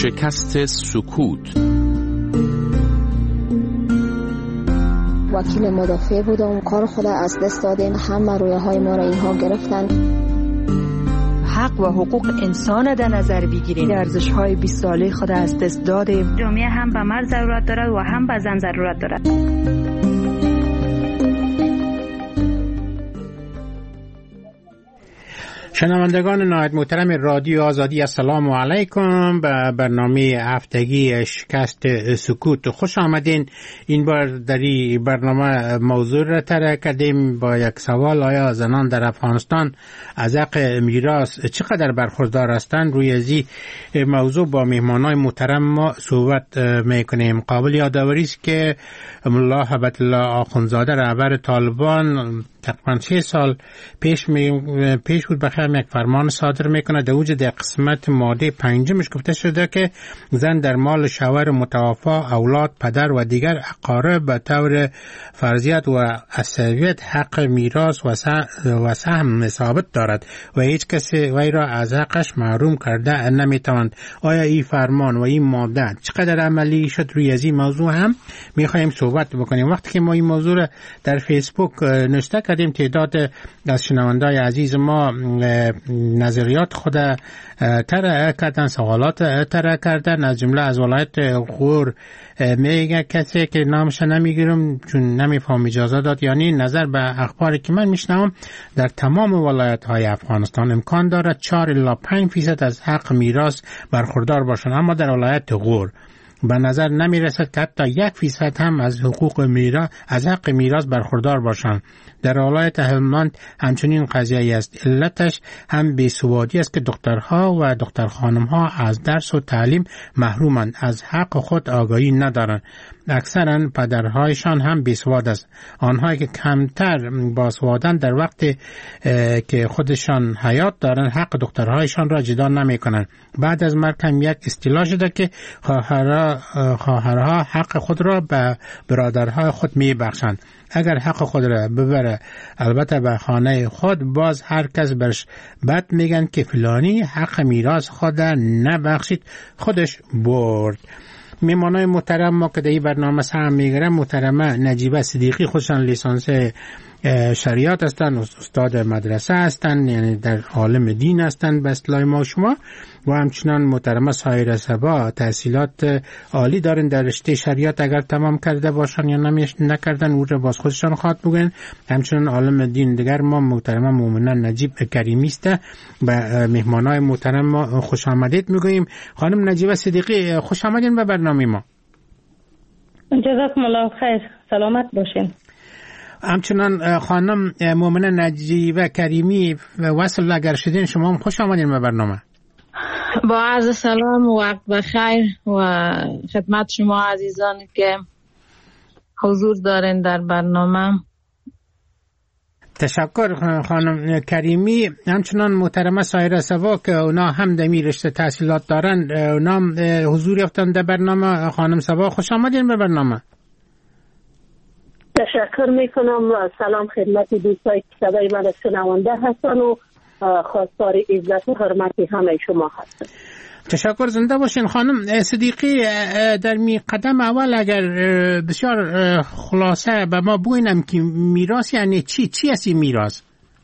شکست سکوت. وکیل مدافع بودم، کار خود از دست دادیم، همه رویاهای ما را اینها گرفتن. حق و حقوق انسان در نظر بگیریم، ارزش‌های 20 ساله خود از دست دادیم. جامعه هم به مرد ضرورت دارد و هم به زن ضرورت دارد. شنوندگان نهایت محترم رادیو آزادی، السلام علیکم. به برنامه هفتگی شکست سکوت خوش آمدین. این بار در این برنامه موضوع را طرح کردیم با یک سوال: آیا زنان در افغانستان از حق میراث چقدر برخوردار هستند؟ روی این موضوع با مهمانای محترم ما صحبت میکنیم. قابل یادآوری است که ملا هبت الله آخوندزاده رهبر طالبان تقریبا 3 سال پیش بود بخیر یک فرمان صادر میکنه. در اوج در قسمت ماده 5 گفته شده که زن در مال شوهر متوفا، اولاد، پدر و دیگر اقارب به طور فرضیت و عصبیت حق میراث و سهم ثابت دارد و هیچ کسی وی را از حقش محروم کرده نمیتواند. آیا این فرمان و این ماده چقدر عملی شد؟ روی از این موضوع هم میخوایم صحبت بکنیم. وقتی که ما این موضوع را در فیسبوک نوشته کردیم، تعداد از شنوندای عزیز ما نظریات خود طرح کردن، سوالات طرح کردن. از جمله از ولایت غور میگه کسی که نامش نمیگیرم چون نمیفهم اجازه داد، یعنی نظر به اخباری که من میشنوم در تمام ولایت های افغانستان امکان دارد 4 الی 5% از حق میراث برخوردار باشند، اما در ولایت غور به نظر نمی رسد که حتی 1% هم از حق میراث برخوردار باشند. در ولایت هلمند همچنین قضیه است. علتش هم بیسوادی است که دخترها و دختر خانمها از درس و تعلیم محرومند، از حق خود آگاهی ندارند. اکثرا پدرهایشان هم بیسواد است. آنهایی که کمتر باسوادند در وقتی که خودشان حیات دارند حق دخترهایشان را جدا نمی کنند. بعد از مرگ هم یک اصطلاح شده که خواهرها حق خود را به برادرهای خود می بخشند. اگر حق خود را ببره البته به خانه خود، باز هر کس برش بد میگن که فلانی حق میراث خود نبخشید، خودش برد. میمانای محترم ما که در این برنامه سهم میگیرن، محترمه نجیبه صدیقی، خودشان لیسانس شریعت هستند، استاد مدرسه هستند، یعنی در عالم دین هستند به اصطلاح ما شما، و همچنان محترمه سایره صبا تحصیلات عالی دارن در رشته شریعت، اگر تمام کرده باشن یا نکردن او را باز خودشان خواهد بگن. همچنان عالم دین دیگر ما محترمه مومنه نجیب کریمی است. به مهمانای محترم ما خوش آمدید میگوییم. خانم نجیبه صدیقی خوش آمدین به برنامه ما. جزاکم الله خیر، سلامت باشین. همچنان خانم مومنه نجیبه کریمی وصل اگر شدین شما هم خوش آمدین به برنامه. با عرض سلام و وقت بخیر و خدمت شما عزیزان که حضور دارین در برنامه. تشکر خانم کریمی. همچنان محترمه سایره صبا که اونا هم دمی رشته تحصیلات دارن، اونا حضور یافتن در برنامه. خانم صبا خوش آمدین به برنامه. تشکر میکنم و سلام خدمت دوستایی که صدای من شنونده هستن و خواستار عزت و حرمت همه شما هستن. تشکر، زنده باشین. خانم صدیقی، در می قدم اول اگر بسیار خلاصه به ما بگوینم که میراث یعنی چی است این میراث؟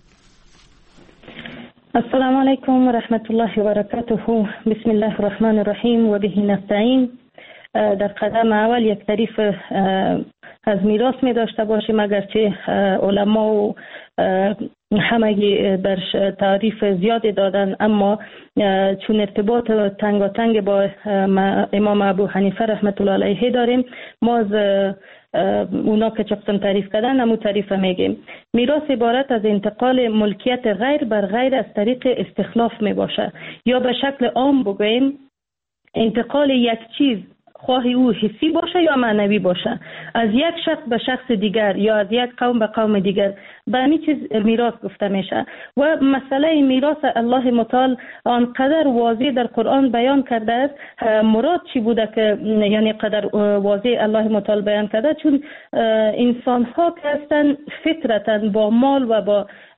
السلام علیکم و رحمت الله و برکاته. بسم الله الرحمن الرحیم و به نستعین. در قدم اول یک تعریف از میراث می داشته باشیم، اگرچه علما و همگی برش تعریف زیادی دادن، اما چون ارتباط تنگاتنگ با امام ابو حنیفه رحمت الله علیه داریم، ما از اونا که چقدر تعریف کردن همون تعریف میگیم. میراث عبارت از انتقال ملکیت غیر بر غیر از طریق استخلاف می باشه، یا به شکل عام بگوییم انتقال یک چیز، خواهی او حسی باشه یا معنوی باشه، از یک شخص به شخص دیگر یا از یک قوم به قوم دیگر، به همین چیز میراث گفته میشه. و مسئله میراث الله متعال آنقدر واضح در قرآن بیان کرده است. مراد چی بوده که یعنی قدر واضح الله متعال بیان کرده؟ چون انسان ها که هستن فطرتاً با مال و با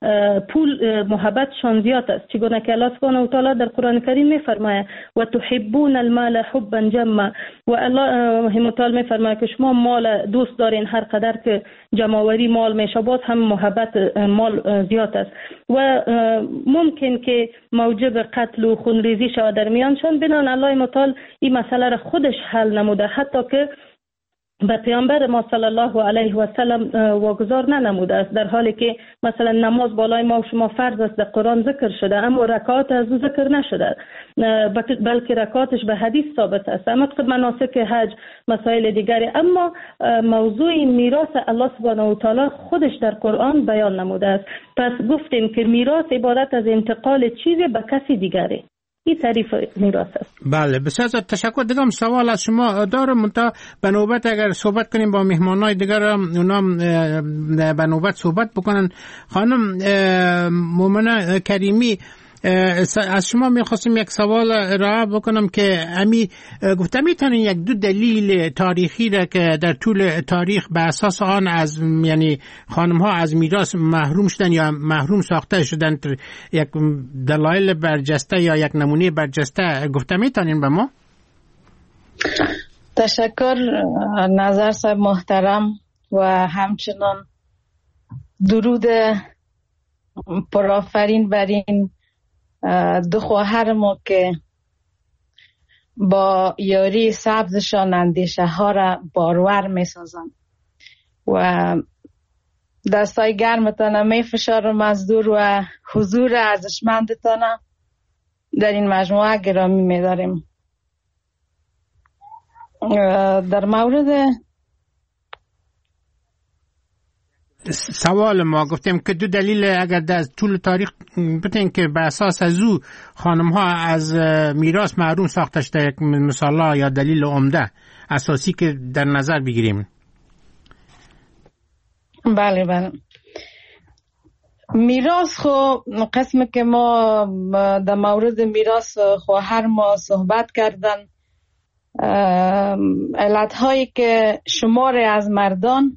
پول محبتشان زیاد است، چگونه که الله سبحانه و تعالی در قرآن کریم میفرماید و تحبون المال حبا جما، و الله متعال میفرماید که شما مال دوست دارین هر قدر که جمعوری مال میشه، باز هم محبت مال زیاد است و ممکن که موجب قتل و خونریزی شود در میانشان. بنان الله متعال این مسئله را خودش حل نموده، حتی که به پیامبر ما صلی الله علیه و سلم واگذار ننموده است، در حالی که مثلا نماز بالای ما و شما فرض است، در قرآن ذکر شده اما رکعات از او ذکر نشده، بلکه رکعاتش به حدیث ثابت است، اما مناسک حج مسائل دیگری. اما موضوع میراث الله سبحانه و تعالی خودش در قرآن بیان نموده است. پس گفتیم که میراث عبارت از انتقال چیزی به کسی دیگری. این تعریف میراث است. بله، بسیار تشکر. دیگه سوال از شما دارم، منتها به نوبت اگر صحبت کنیم با مهمانای دیگر اونا به نوبت صحبت بکنن. خانم مومنه کریمی، از شما میخواستم یک سوال را بکنم که گفته میتونین یک دو دلیل تاریخی را که در طول تاریخ به اساس آن از یعنی خانم ها از میراث محروم شدن یا محروم ساخته شدن، یک دلایل برجسته یا یک نمونه برجسته گفته میتونین به ما؟ تشکر نظر صاحب محترم و همچنان درود پرآفرین بر این دو خواهر ما که با یاری سبزشان اندیشه ها را بارور می سازند و دستای گرمتان می فشارم از دور و حضور ارزشمندتان در این مجموعه گرامی می داریم. در مورد سوال ما گفتیم که دو دلیل اگر در طول تاریخ بتین که به اساس از او خانم ها از میراث محروم ساخته شده، یک مثال یا دلیل عمده اساسی که در نظر بگیریم. بله میراث خو قسم که ما در مورد میراث خواهر ما صحبت کردن، علت هایی که شمار از مردان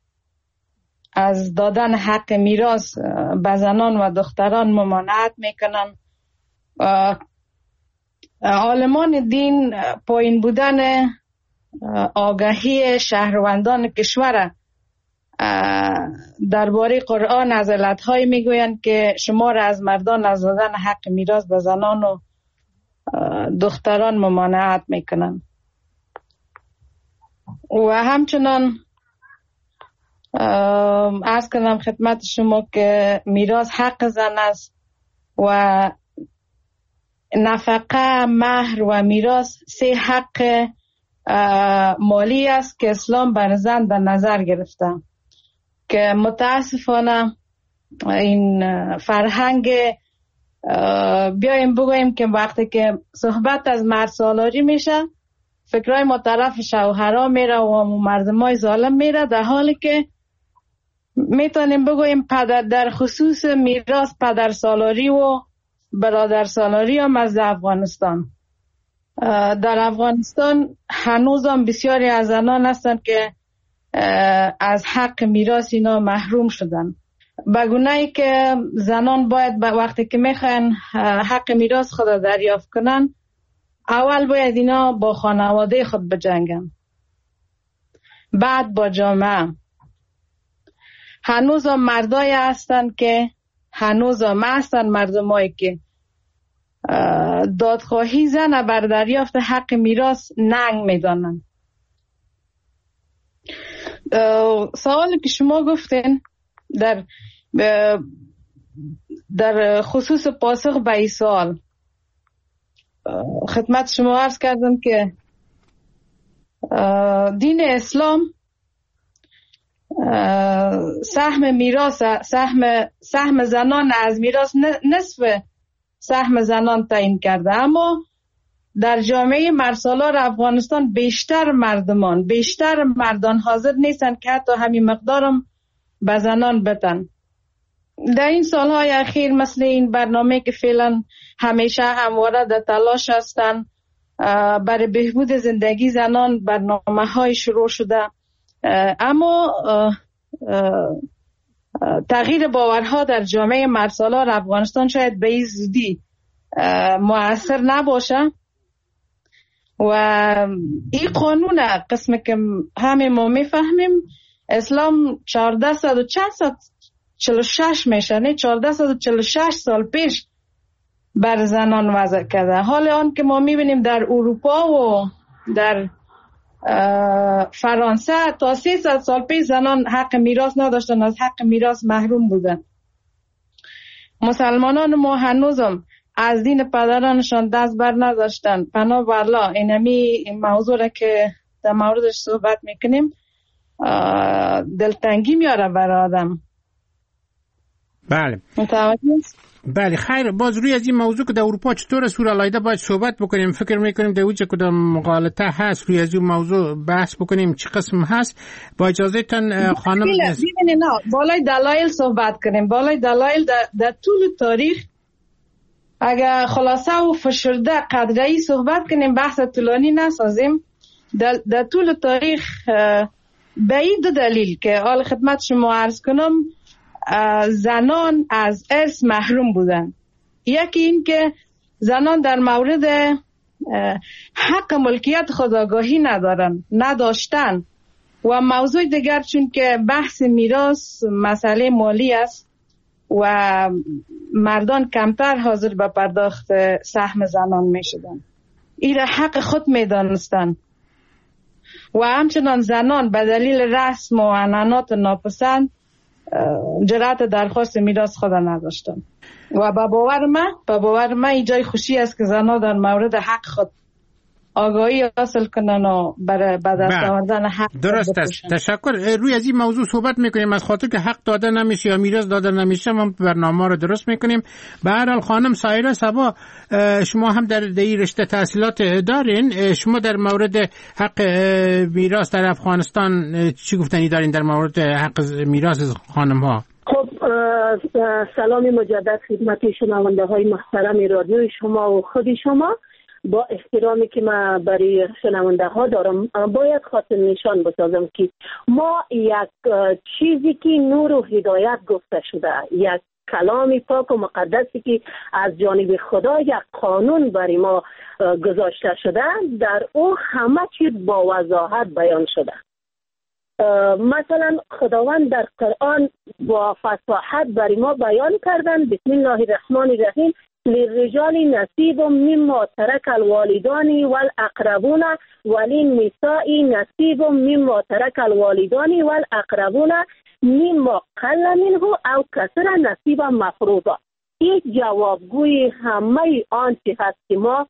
از دادن حق میراث به زنان و دختران ممانعت میکنن. عالمان دین پایین بودن آگاهی شهروندان کشور درباره قرآن از علتهای میگویند که شمار از مردان از دادن حق میراث به زنان و دختران ممانعت میکنن و همچنان عرض کنم خدمت شما که میراث حق زن است و نفقه، مهر و میراث سه حق مالی است که اسلام بر زن در نظر گرفته که متاسفانه این فرهنگ بیایم بگوییم که وقتی که صحبت از مرد سالاری میشه فکرای ما طرف شوهرها میره و مردمای ظالم میره، در حالی که میتونیم بگوییم در خصوص میراث پدر سالاری و برادر سالاری هم از افغانستان. در افغانستان هنوز هم بسیاری از زنان هستند که از حق میراث اینا محروم شدن، به گونه‌ای که زنان باید وقتی که میخواین حق میراث خود دریافت کنن اول باید اینا با خانواده خود بجنگن، بعد با جامعه. هنوز هم مردای هستن که مردمایی که دادخواهی زن بر دریافت حق میراث ننگ میدانن. سوالی که شما گفتین در خصوص پاسخ به این سوال خدمت شما عرض کردم که دین اسلام سهم میراث سهم زنان از میراث نصف سهم زنان تعیین کرده، اما در جامعه مرسالار افغانستان بیشتر مردان حاضر نیستن که حتی همین مقدارم به زنان بدن. در این سالهای اخیر مثل این برنامه که فعلا همیشه همواره در تلاش هستن برای بهبود زندگی زنان برنامه های شروع شده، اما تغییر باورها در جامعه مردسالار افغانستان شاید به این زودی مؤثر نباشه و این قانون قسم که همه ما میفهمیم اسلام 1446 میشه، نه 1446 سال پیش بر زنان وضع کرده. حال آن که ما میبینیم در اروپا و در فرانسه تا 300 سال پیش زنان حق میراث نداشتن، از حق میراث محروم بودن. مسلمانان ما هنوزم از دین پدرانشان دست بر نداشتن. پناه به الله این موضوع را که در موردش صحبت میکنیم دلتنگی میاره برای آدم. بله متوجه است؟ بله خیر، باز روی از این موضوع که در اروپا چطور سور علایده باید صحبت بکنیم. فکر میکنیم در اوجه کدام مقالطه هست روی از این موضوع بحث بکنیم چه قسم هست. با اجازه تن خانم نه بالای دلایل صحبت کنیم. بالای دلایل در طول تاریخ اگر خلاصه و فشرده قدره‌ای صحبت کنیم، بحث طولانی نسازیم. در طول تاریخ به این دو دلیل که حال خدمت شما عرض کنم زنان از ارث محروم بودن. یکی این که زنان در مورد حق ملکیت خود آگاهی نداشتن و موضوع دیگر چون که بحث میراث مسئله مالی است و مردان کمتر حاضر به پرداخت سهم زنان می شدن. این را حق خود می دانستن و همچنان زنان به دلیل رسم و عنعنات ناپسند جرأت درخواست میراث خود نداشتن و به باور من این جای خوشی است که زنان در مورد حق خود آگاهی حاصل کنن و برای به دست آوردن حق. درست است. تشکر. روی از این موضوع صحبت میکنیم از خاطر که حق داده نمیشه یا میراث داده نمیشه ما برنامه رو درست میکنیم. به هر حال خانم سایره صبا، شما هم در این رشته تحصیلات دارین، شما در مورد حق میراث در افغانستان چی گفتنی دارین در مورد حق میراث خانم ها؟ خب سلام مجدد خدمت شنونده های محترم رادیو شما و خود شما. با احترامی که من برای شنونده ها دارم باید خاطر نشان بسازم که ما یک چیزی که نور و هدایت گفته شده، یک کلام پاک و مقدسی که از جانب خدا یک قانون برای ما گذاشته شده، در او همه چیز با وضاحت بیان شده. مثلا خداوند در قرآن با فصاحت برای ما بیان کردن بسم الله الرحمن الرحیم للرجال نصیب مما ترک الوالدان والاقربون وللنساء نصیب مما ترک الوالدان والاقربون مما قل منه او کثر نصیبا مفروضا. این جوابگوی همه آنچه هست که ما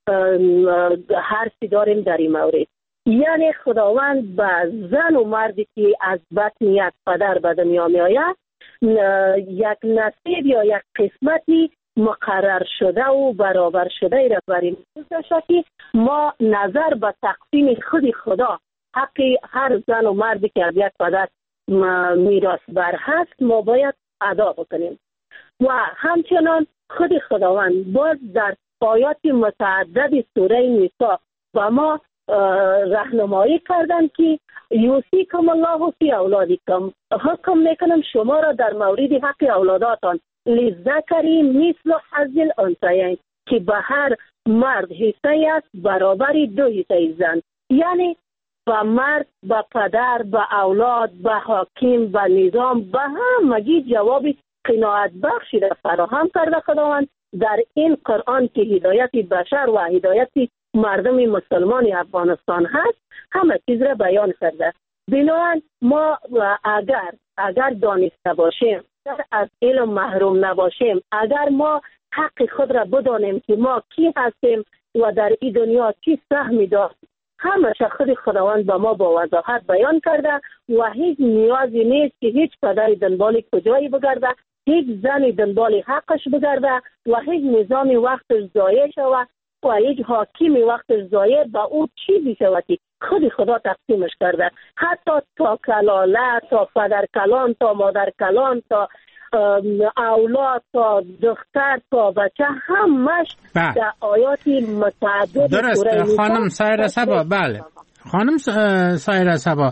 حرفی داریم در این مورد. یعنی خداوند به زن و مردی که از بطن یک پدر به دنیا می آید یک نصیب یا یک قسمتی مقرر شده و برابر شده ای را برای ما که ما نظر به تقسیم خود خدا حق هر زن و مردی که از یک پدر میراث بر هست ما باید ادا بکنیم. و همچنان خود خداوند باز در آیات متعدد سوره نساء و ما راهنمایی کردن که یوصیکم الله فی اولادکم، حکم میکنم شما را در مورد حق اولاداتان للذکر مثل حظ الانثیین که به هر مرد حصه است برابر دو حصه زن. یعنی به مرد، به پدر، به اولاد، به حاکم، به نظام، به همگی جواب قناعت بخشی را فراهم کرده خداوند در این قرآن که هدایت بشر و هدایت مردم مسلمان افغانستان هست همه چیز را بیان کرده. بنابراین ما اگر دانسته باشیم، از علم محروم نباشیم، اگر ما حق خود را بدانیم که ما کی هستیم و در این دنیا چی سهمی داریم، همه خود خداوند به ما با وضاحت بیان کرده و هیچ نیازی نیست که هیچ پدری دنبال کجایی بگرده، هیچ زنی دنبال حقش بگرده و هیچ نظامی وقتش ضایع شود و هیچ حاکمی وقتش ضایع به او چیزی شود که خود خدا تقسیمش کرده. حتی تا کلاله، تا پدر کلان، تا مادر کلان، تا اولاد، تا دختر، تا بچه همش در آیات متعدد درست. خانم سایره صبا، بله خانم سایره صبا،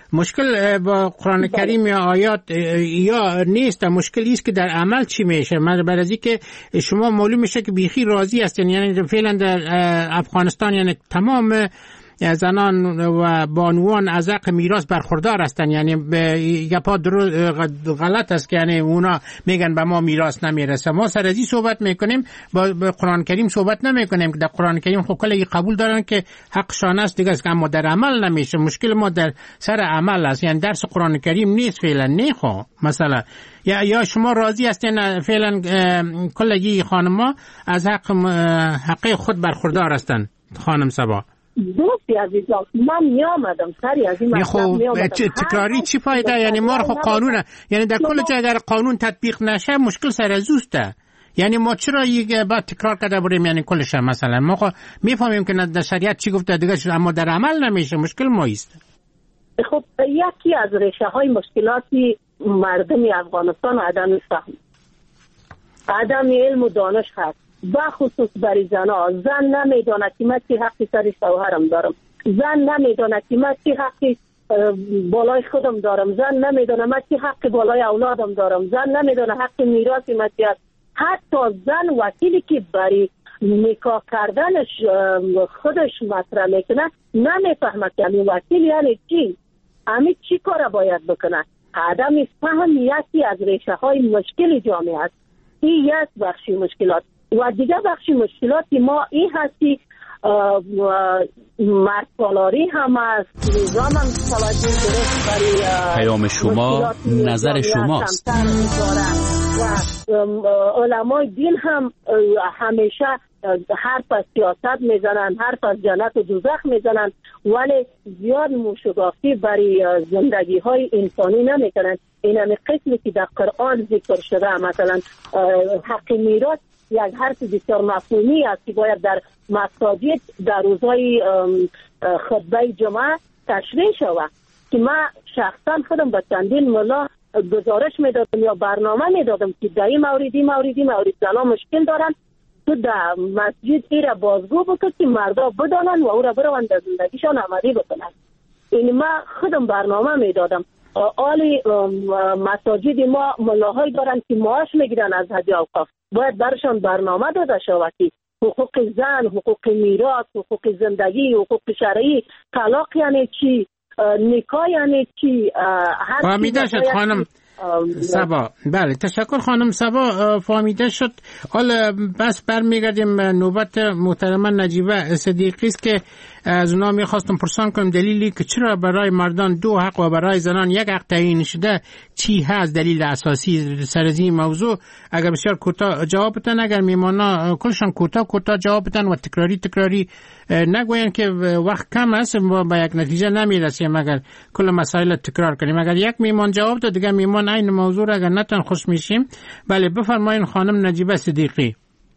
مشکل با قرآن کریم یا آیات یا نیست، مشکلی است که در عمل چی میشه. بعد از اینکه شما معلوم میشه که بیخی راضی هستین، یعنی فعلا در افغانستان یعنی تمام زنان و بانوان از حق میراث برخوردار هستند، یعنی یه پا غلط است که یعنی اونا میگن به ما میراث نمیرسه. ما سر ازی صحبت میکنیم، با قرآن کریم صحبت نمیکنیم که در قرآن کریم خب کلی قبول دارن که حقشان است دیگه، اما در عمل نمیشه. مشکل ما در سر عمل است، یعنی درس قرآن کریم نیست فعلا. نه خب مثلا یا شما راضی هستین فعلا کلی خانم‌ها از حق خود برخوردار هستند؟ خانم صبا دوستی عزیزم، من میامدم سری از این مطلب تکراری چی فایده؟ یعنی ما رو قانون، یعنی در کل جای اگر قانون تطبیق نشه مشکل سر از اوسته. یعنی ما چرا یک بعد تکرار کرده بریم؟ یعنی کلش مثلا ما میفهمیم که در شریعت چی گفته دیگه، اما در عمل نمیشه. مشکل ما است. خب یکی از ریشه های مشکلاتی مردم افغانستان عدم فهم، عدم علم و دانش هست، بخصوص برای زنها. زن نمیدونه که من چی حقی سر شوهرم دارم، زن نمیدونه که من چی حقی بالای خودم دارم، زن نمیدونه من چی حقی بالای اولادم دارم، زن نمیدونه حق میراث من چی است. حتی زن وکیلی که برای نکاح کردنش خودش مطرح میکنه نمیفهمه که همین وکیل یعنی چی، همین چی کار باید بکنه. عدم فهم یکی از ریشه های مشکل جامعه است. این یک بخشی مشکلات. و دیگه بخشی مشکلاتی ما این هستی مردسالاری هم است، نظام هم توجه گرفت برای پیام شما نظر شماست. و علمای دین هم همیشه حرف از سیاست میزنن، حرف از جنت و دوزخ میزنن، ولی زیاد موشگافی برای زندگی های انسانی نمیکنن. این همه قسمی که در قرآن ذکر شده، مثلا حق میراث یک حرف بسیار مفهومی است که باید در مساجد در روزهای خطبه جمعه تشریح شود، که من شخصا خودم به چندین ملا گزارش میدادم یا برنامه میدادم که در این مورد زنها مشکل دارن، تو در مسجد ایره بازگو بکن که مردا بدانن و او را برون در زندگیشان عملی بکنن. این من خودم برنامه میدادم. آلی مساجد ما ملاهای دارن که معاش میگیرن از حج اوقاف، باید برشان برنامه داده شود که حقوق زن، حقوق میراث، حقوق زندگی، حقوق شرعی، طلاق یعنی چی، نکاح یعنی چی. فهمیده شد خانم صبا. بله تشکر خانم صبا، فهمیده شد. حالا بس برمیگردیم نوبت محترمه نجیبه صدیقی است که از اونا میخواستم پرسان کنم دلیلی که چرا برای مردان 2 حق و برای زنان 1 حق تعیین شده چی هست، دلیل اساسی سر از این موضوع. اگر بسیار کوتاه جواب بدن، اگر میمانا کلشان کوتاه جواب بدن و تکراری نگوین که وقت کم است با یک نتیجه نمیرسیم اگر کل مسائل تکرار کنیم. اگر یک میمان جواب داد دیگه میمان این موضوع را اگر نتن خوش میشیم. بله بفرمایین خانم نجیبه صدیقی.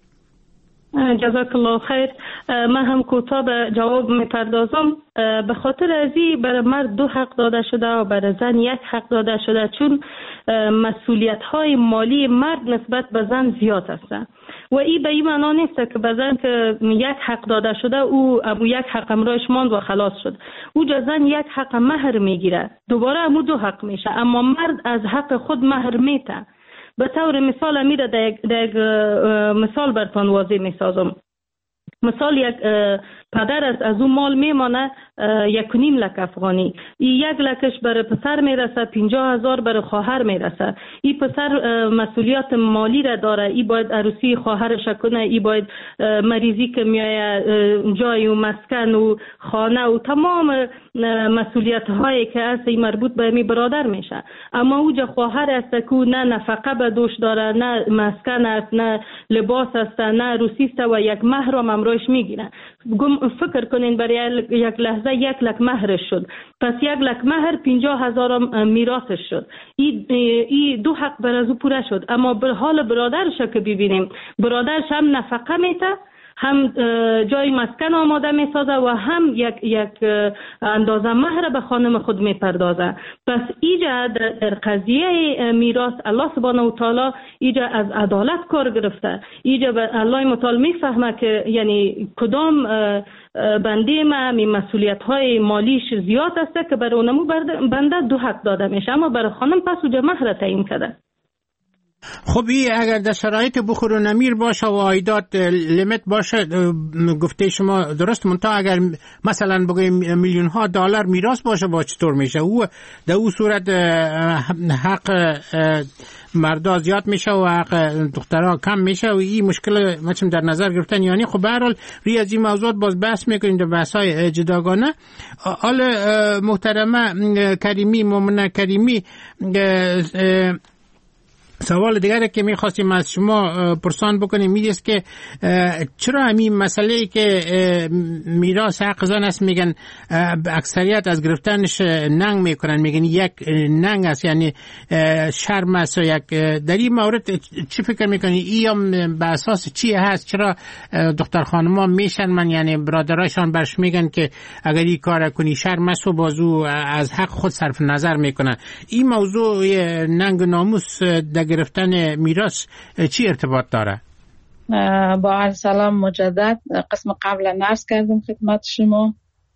جزاک الله خیر. من هم کوتاه به جواب میپردازم. به خاطر ازی برای مرد 2 حق داده شده و برای زن 1 حق داده شده، چون مسئولیت های مالی مرد نسبت به زن زیاد هستند و این به این معنا نیست که به زن که 1 حق داده شده او 1 حق امرایش ماند و خلاص شد. او زن 1 حق مهر میگیره، دوباره امو 2 حق میشه، اما مرد از حق خود مهر میته. به طور مثال امیره در یک مثال برتان واضح میسازم. مثال یک پدر از اون مال میمانه 1.5 لک افغانی، این 1 لکش برای پسر میرسه، 50,000 برای خواهر میرسه. این پسر مسئولیت مالی را داره، این باید عروسی خواهرش کنه، این باید مریضی که میایه جای و مسکن و خانه و تمام مسئولیت هایی که هست این مربوط به می برادر میشه. اما اوجا خواهر است که نه نفقه به دوش داره، نه مسکن است، نه لباس است، نه عروسی است و 1 مهر هم امروش میگیره. فکر کنین برای یک لحظه 1 لک مهرش شد، پس 1 لک مهر 50,000 میراثش شد. این 2 حق بر از او پوره شد. اما به حال برادرش که ببینیم، برادرش هم نفقه میته، هم جای مسکن آماده میسازه و هم یک اندازه مهر به خانم خود میپردازه. پس ایجا در قضیه میراث الله سبحانه و تعالی ایجا از عدالت کار گرفته. ایجا الله متعال میفهمه که یعنی کدام بنده ما می مسئولیت های مالیش زیاد است که برای اونمو بنده 2 حق داده میشه، اما برای خانم پس اوجا مهر تعیین کرده. خب اگر در شرایط بخور و نمیر باشه و عایدات لیمیت باشه، گفته شما درست، منتها اگر مثلا بگویم میلیون ها دلار میراث باشه با چطور میشه؟ او در او صورت حق مردا زیاد میشه و حق دخترها کم میشه و این مشکل مثلا در نظر گرفتن. یعنی خب به هر حال روی از این موضوعات باز بحث میکنیم در بحث‌های جداگانه. حال محترمه کریمی، مومنه کریمی، سوال دیگری که میخواستیم از شما پرسان بکنیم این است که چرا همین مسئله که میراث حق زن است میگن اکثریت از گرفتنش ننگ میکنن، میگن یک ننگ است، یعنی شرم است. یک در این مورد چی فکر میکنی؟ این به اساس چی هست؟ چرا دختر خانما میشرمن؟ یعنی برادرایشان برش میگن که اگر این کار کنی شرم است و بازو از حق خود صرف نظر میکنن. این موضوع ننگ ناموس گرفتن میراث چی ارتباط داره؟ با عرض سلام مجدد. قسم قبل عرض کردم خدمت شما،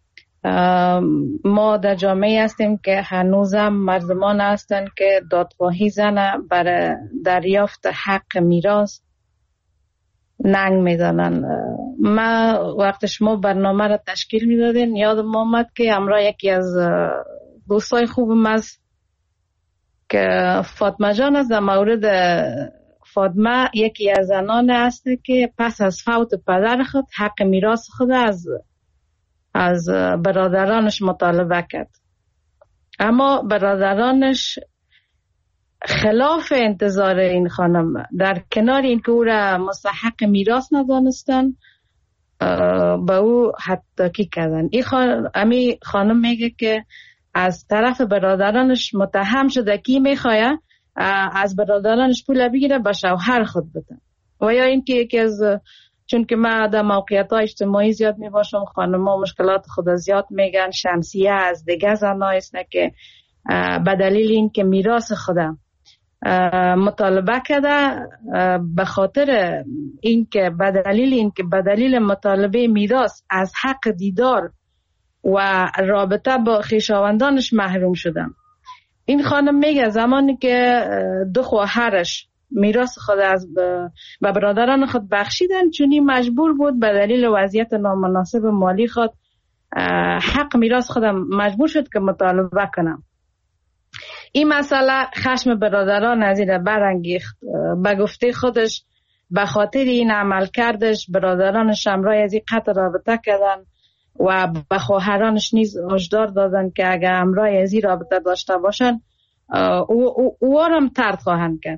ما در جامعه هستیم که هنوزم مردمان هستن که دادخواهی زن برای دریافت حق میراث ننگ میدانن. ما وقت شما برنامه را تشکیل میدادین یادم آمد که همراه یکی از دوستای خوبم است که فاطمه جان است. در مورد فاطمه یکی از زنان است که پس از فوت پدر خود حق میراث خود از برادرانش مطالبه کرد، اما برادرانش خلاف انتظار این خانم در کنار این که او را مستحق میراث ندانستن به او حداکی کردن. این خانم میگه که از طرف برادرانش متهم شده که میخواه از برادرانش پول بگیره به شوهر خود بده. و یا این که یکی از، چون که من در موقعیت های اجتماعی زیاد میباشم، خانم ها مشکلات خود زیاد میگن، شمسیه از دیگه زنها است که به دلیل این که میراث خودم مطالبه کرده، به خاطر این که به دلیل مطالبه میراث از حق دیدار و رابطه با خویشاوندانش محروم شدم. این خانم میگه زمانی که 2 خواهرش میراث خود از به برادران خود بخشیدن، چونی مجبور بود به دلیل وضعیت نامناسب مالی خود حق میراث خودم مجبور شد که مطالبه کنم. این مسئله خشم برادران از این برانگیخت. به گفته خودش به خاطر این عمل کردش برادرانش همراه از این قطع رابطه کردن و به خواهرانش نیز هشدار دادن که اگر همراه از این رابطه داشته باشن او هم طرد خواهند کرد.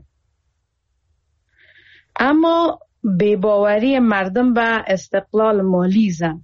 اما بی‌باوری مردم به استقلال مالی زن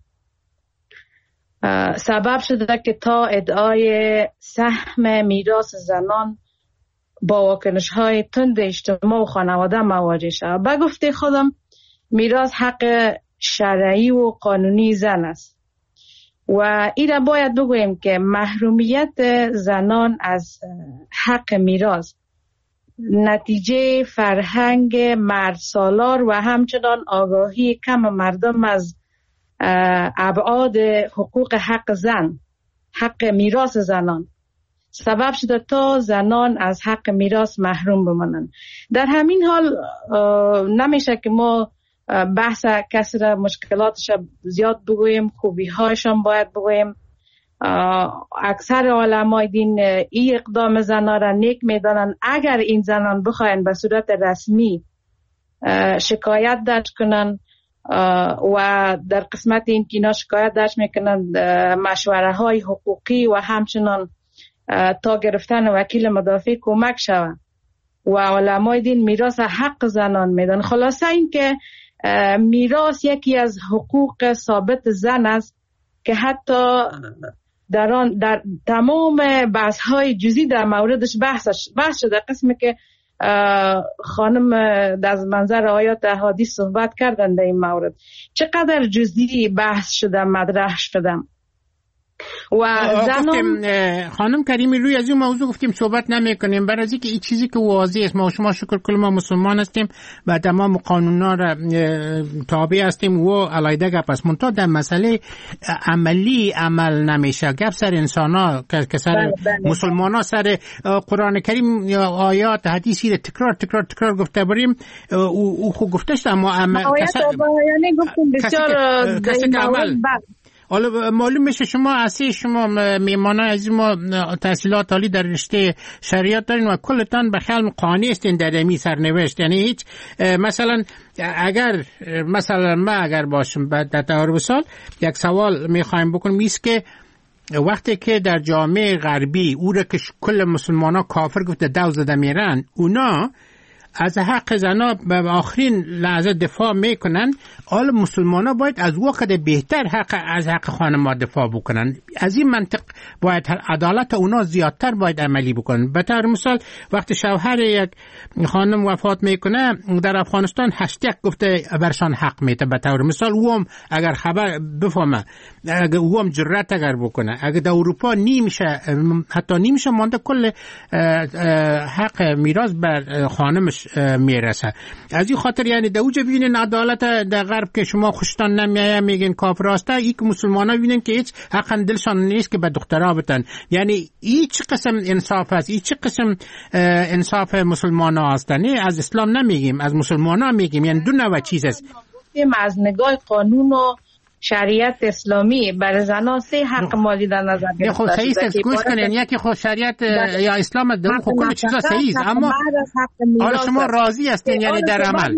سبب شده که تا ادعای سهم میراث زنان با واکنش‌های تند اجتماع و خانواده مواجه شد. به گفته خودم میراث حق شرعی و قانونی زن است و این را باید بگوییم که محرومیت زنان از حق میراث نتیجه فرهنگ مرد سالار و همچنان آگاهی کم مردم از ابعاد حقوق حق میراث زنان سبب شده تا زنان از حق میراث محروم بمانند. در همین حال نمیشه که ما بحث کسی را مشکلاتش زیاد بگوییم، خوبی‌هایشان باید بگوییم. اکثر علمای دین این اقدام زنان را نیک میدانند. اگر این زنان بخواین به صورت رسمی شکایت درج کنن و در قسمت این که اینا شکایت درج میکنن مشوره های حقوقی و همچنان تا گرفتن وکیل مدافع کمک شود و علمای دین میراث حق زنان میدن. خلاصه این که میراث یکی از حقوق ثابت زن است که حتی در تمام بحث های جزئی در موردش بحث شده. قسمی که خانم در منظر آیات احادیث صحبت کردن در این مورد چقدر جزئی بحث شده، مطرح شده. و زنان خانم کریمی روی از این موضوع گفتیم صحبت نمی کنیم، برای اینکه این چیزی که واضح است، ما شما شکر کل ما مسلمان هستیم و تمام قانونا را تابع هستیم و علیده گپ است، منتها در مسئله عملی عمل نمیشه. گپ سر انسانا که سر مسلمانا سر قرآن کریم یا آیات حدیثی را تکرار گفته بریم او خود گفتش، اما یعنی گفتیم بسیار کسی که عمل حالا معلوم میشه شما میمانای از ما تحصیلات عالی در رشته شریعت دارین و کلتان به خیال قانع هستین در این سرنوشت. یعنی هیچ مثلا اگر باشم در تقریبا سال یک سوال میخوایم بکنم ایست که وقتی که در جامعه غربی او را که کل مسلمان ها کافر گفته دو زده میرن، اونا از حق زنا به آخرین لحظه دفاع میکنن، حال مسلمان ها باید از وقت بهتر از حق خانم دفاع بکنن. از این منطق باید عدالت اونا زیادتر باید عملی بکنن. به طور مثال وقتی شوهر یک خانم وفات میکنه در افغانستان هشتگ گفته برشان حق میته. به طور مثال اوم اگر خبر بفهمه، اگر اوم جرأت اگر بکنه، اگر در اروپا حتی نمیشه مانده کل حق میراث بر خانمش میرسه. از این خاطر یعنی در اوجه ببینین عدالت در غرب که شما خوشتان نمیایه میگین کافر هسته، این که مسلمانا ببینین که هیچ حق دلشان نیست که به دخترها بتن. یعنی این چه قسم انصاف است، این چه قسم انصاف مسلمانا هستن؟ از اسلام نمیگیم، از مسلمانا میگیم. یعنی دو نوع چیز است. از نگاه قانون و شریعت اسلامی برای زنان سه حق مالی در نظر گرفته خب صحیح است. گوش کنین، یکی خود شریعت یا اسلام در خود کل چیزا صحیح است، اما حالا شما راضی هستین یعنی در عمل؟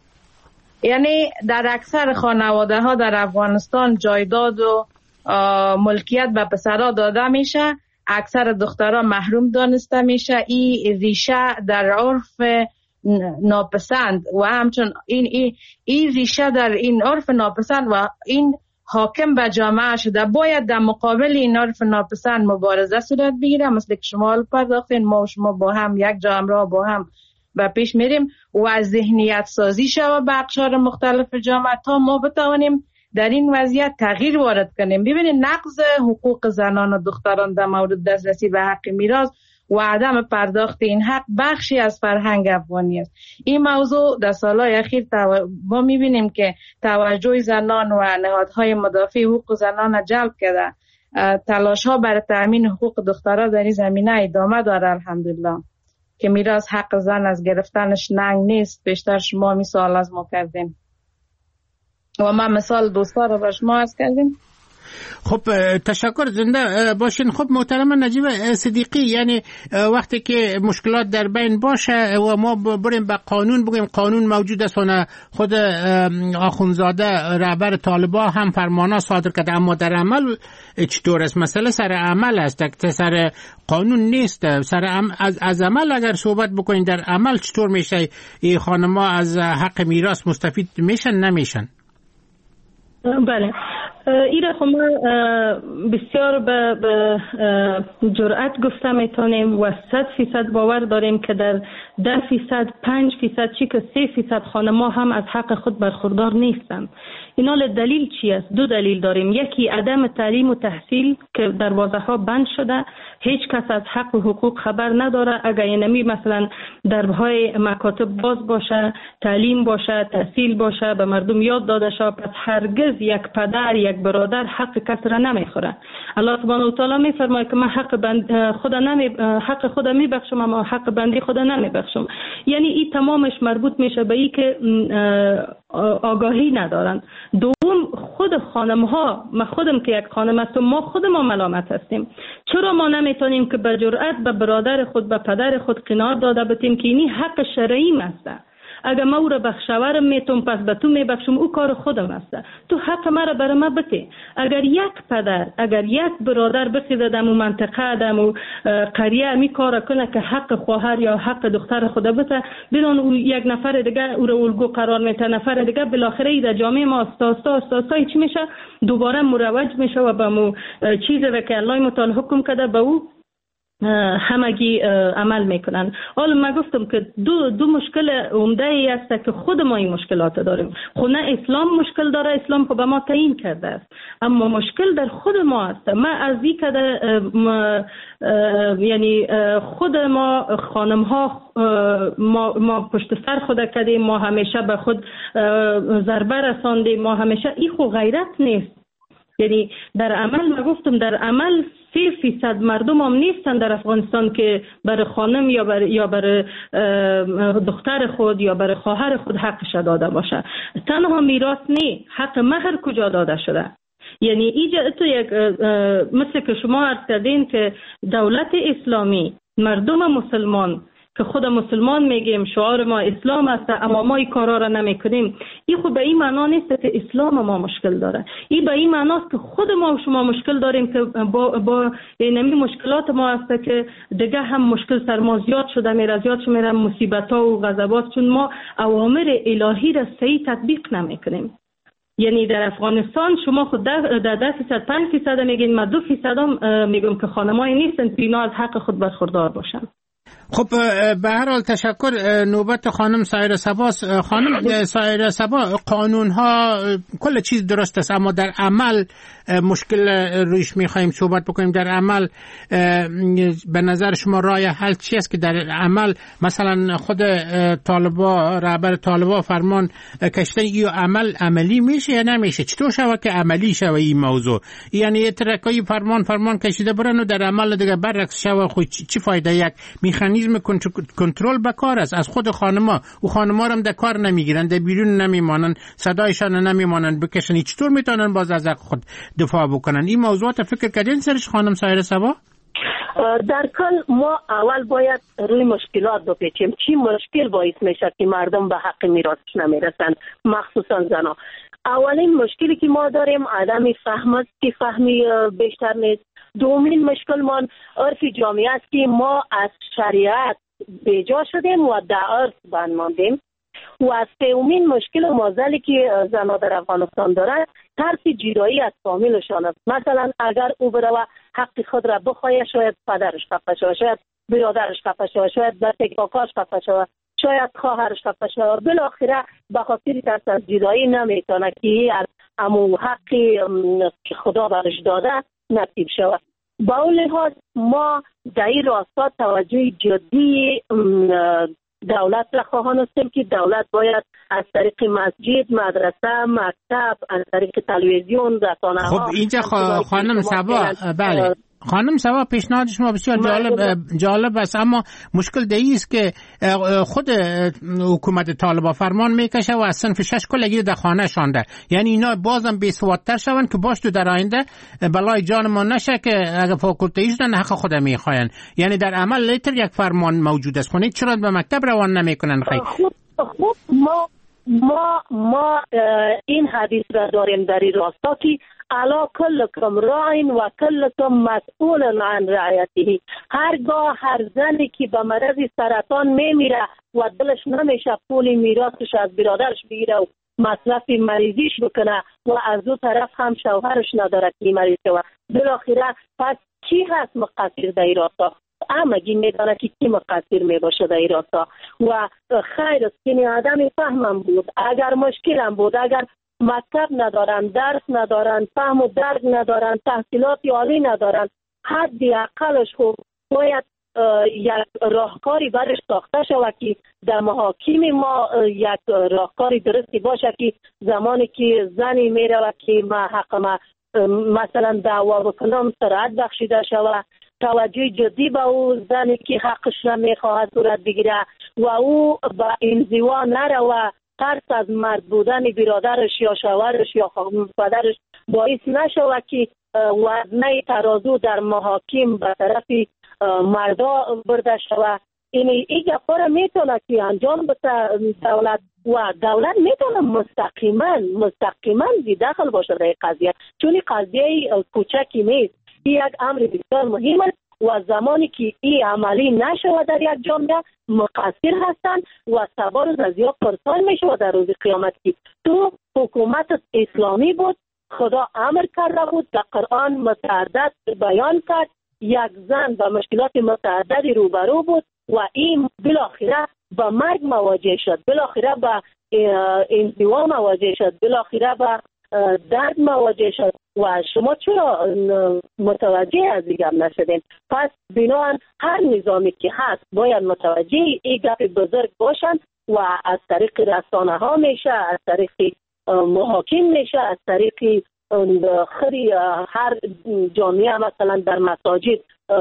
یعنی در اکثر خانواده ها در افغانستان جایداد و ملکیت به پسرها داده میشه، اکثر دخترها محروم دانسته میشه. این ریشه در عرف ناپسند و همچون این ریشه در این عرف ناپسند و این حاکم به جامعه شده. باید در مقابل این عرف ناپسند مبارزه صورت بگیره. مثل که شما پرداختین، ما و شما با هم یک جا همراه با هم و پیش میریم و از ذهنیت سازی شود به اقشار مختلف جامعه تا ما بتوانیم در این وضعیت تغییر وارد کنیم. ببینید نقض حقوق زنان و دختران در مورد دسترسی به حق میراث و عدم پرداخت این حق بخشی از فرهنگ افغانی است. این موضوع در سالهای اخیر ما میبینیم که توجه زنان و نهادهای مدافع حقوق زنان را جلب کرده. تلاش ها برای تأمین حقوق دخترها در این زمینه ادامه داره الحمدلله، که میراث حق زن از گرفتنش ننگ نیست. بیشتر شما مثال از ما کردیم و ما مثال دوستا رو به شما عرض کردیم. خب تشکر، زنده باشین. خب محترم نجیب صدیقی، یعنی وقتی که مشکلات در بین باشه و ما بریم به قانون بگیم قانون موجود است و خود آخونزاده رهبر طالبان هم فرمانا صادر کرده، اما در عمل چطور است؟ مسئله سر عمل است، سر قانون نیست. از عمل اگر صحبت بکنین، در عمل چطور میشه این خانم‌ها از حق میراث مستفید میشن نمیشن؟ بله، ایره خب ما بسیار به جرأت گفته میتونیم و 100% باور داریم که در 10%، 5%، چی که 3% خانم‌ها هم از حق خود برخوردار نیستند. اینا دلیل چی است؟ دو دلیل داریم. یکی عدم تعلیم و تحصیل که دروازه‌ها بند شده، هیچ کس از حق و حقوق خبر نداره. اگر اینمی مثلا درهای مکاتب باز باشه، تعلیم باشه، تحصیل باشه، به مردم یاد داده شه، پس هرگز یک پدر یک برادر حق کس را نمیخوره. الله سبحانه و تعالی میفرماید که من حق خدا میبخشم اما حق بندی خدا نمیبخشم. یعنی این تمامش مربوط میشه به این که آگاهی ندارن. دوم، خود خانم ها، من خودم که یک خانم هستم، ما خود ما ملامت هستیم. چرا ما نمیتونیم که به جرأت به برادر خود، به پدر خود قناعت داده بتیم که اینی حق شرعی مسته؟ اگر ما او را بخشورم میتونم پس به تو میبخشم، او کار خودم است. تو حق مرا برای ما بده. اگر یک پدر، اگر یک برادر بخیده دم و منطقه دم و قریه می کار کنه که حق خواهر یا حق دختر خود بده، بدون او یک نفر دیگه او را الگو قرار میده، نفر دیگه بالاخره در جامعه ما استا چی میشه؟ دوباره مروج میشه و به مو چیزی که الله متعال حکم کرده به او همگی عمل میکنن. حالا من گفتم که دو مشکل عمده ای است که خود ما این مشکلات داریم. خود نه اسلام مشکل داره، اسلام خب به ما تعیین کرده است، اما مشکل در خود ما است. ما از این که یعنی خود ما خانم ها ما پشت سر خود کردیم، ما همیشه به خود ضربه رساندیم، ما همیشه این خود غیرت نیست. یعنی در عمل من گفتم در عمل 3% مردم هم نیستن در افغانستان که برای خانم یا برای دختر خود یا برای خواهر خود حقش داده باشه. تنها میراث نه، حق مهر کجا داده شده؟ یعنی اینجا تو یک مثل که شما عرض کردین که دولت اسلامی مردم مسلمان که خود مسلمان میگیم شعار ما اسلام است، اما ما این کارا را نمیکنیم. این خود به این معنا نیست که اسلام ما مشکل داره، این به این معنا است که خود ما و شما مشکل داریم که با این مشکلات ما است که دیگه هم مشکل سر ما زیاد شده میره مصیبت ها و غضبات، چون ما اوامر الهی را صحیح تطبیق نمیکنیم. یعنی در افغانستان شما خود در 10% 5% میگین، ما 2% هم میگم که خانمایی نیستن که اینا از حق خود برخوردار باشن. خب به هر حال تشکر. نوبت خانم سایره صباست. خانم سایره صبا، قانون ها کل چیز درست است، اما در عمل مشکل رویش میخوایم صحبت بکنیم. در عمل به نظر شما راه حل چی است که در عمل مثلا خود طالبا، رهبر طالبا فرمان کشته ای عملی میشه یا نمیشه؟ چطور شود که عملی شود این موضوع؟ یعنی یه ترکایی فرمان کشیده برن و در عمل دیگه برعکس شود، خود چی فایده؟ یک مکانیزم کنترل بکار است از خود خانما، و خانما هم در کار نمیگیرن، در بیرون نمیمانن، صدایشان نمیمانن بکشن. چطور میتونن باز از خود دفاع بکنن؟ این موضوعات فکر کردین سرش خانم سایره صبا؟ در کل ما اول باید روی مشکلات بپیچیم. چی مشکل باعث میشه که مردم به حق میراثش نمیرسن، مخصوصا زنا؟ اولین مشکلی که ما داریم عدم فهم است که فهمی بیشتر نیست. دومین مشکل ما عرف جامعه است که ما از شریعت بیجا شدیم و در عرف بند ماندیم. و از سومین مشکل و معضلی که زنها در افغانستان دارند ترس جدایی از فامیلشان است. مثلا اگر او بره و حق خود را بخواهد، شاید پدرش خفه شود، شاید برادرش خفه شود، شاید بچه کاکاش خفه شود، شاید خواهرش خفه شود. بالاخره به خاطر ترس از جدایی نمیتونه که از امو حقی که خدا برش داده نصیب شود. با اون لحاظ ما در این راستا توجه جدی دولت را خواهان هستیم که دولت باید از طریق مسجد، مدرسه، مکتب، از طریق تلویزیون، رسانه‌ها. خب اینجا خانم صبا، بله خانم صبا، پیشنهاد شما بسیار جالب است، اما مشکل دیگه است که خود حکومت طالبان فرمان میکشه و از صنف 6 کلگی در خانه شانده. یعنی اینا بازم بی‌سوادتر شون که باش تو در آینده بلای جان ما نشه که اگه فاکولته ایشون حق خود میخواین. یعنی در عمل لیتر یک فرمان موجود است، خونه چرا به مکتب روان نمیکنن؟ خب ما این حدیث را داریم در این راستا که الا کلکم راعین و کلکم مسئول عن رعیته. هرگاه هر زنی که به مرض سرطان میمیره و دلش نمیشه پول میراثش از برادرش بگیره و مصرف مریضیش بکنه و از دو طرف هم شوهرش نداره که مریض شود، بالاخره پس کی هست مقصر در این راستا؟ همگی میدانه که کی مقصر میباشه در این راستا. و خیر است که آدم فهمم بود، اگر مشکلم بود، اگر مکتب ندارن، درس ندارن، فهم و درک ندارن، تحصیلات عالی ندارن، حدی اقلش خب باید یک راهکاری برش ساخته شود که در محاکم ما یک راهکاری درستی باشه که زمانی که زنی میره و که ما حق ما مثلا دعوا بکنم سرعت بخشیده شود، توجه جدی به او زنی که حقش نمیخواهد صورت بگیره و او با انزوا نره و ترس از مرد بودن برادرش یا شوهرش یا پدرش باعث نشود که وزنه ترازو در محاکم به طرف مردا برده شود. این گپا را میتونه که انجام بده دولت و دولت میتونه مستقیما دخل باشه در قضیه، چون این قضیه کوچکی نیست، این یک امر بسیار مهم است و زمانی که این عملی نشود در یک جامعه مقصر هستند و سوار از یا پرسان میشود در روز قیامت که تو حکومت اسلامی بود، خدا امر کرده بود، در قرآن متعدد بیان کرد یک زن با مشکلات متعددی روبرو بود و این بالاخره به مرگ مواجه شد، بالاخره به انزوا مواجه شد، بالاخره به درد مواجه شد و شما چرا متوجه از این گپ نشدین؟ پس بنابراین هر نظامی که هست باید متوجه این گپ بزرگ باشند و از طریق رسانه ها میشه، از طریق محاکم میشه، از طریق خری هر جامعه مثلا در مساجد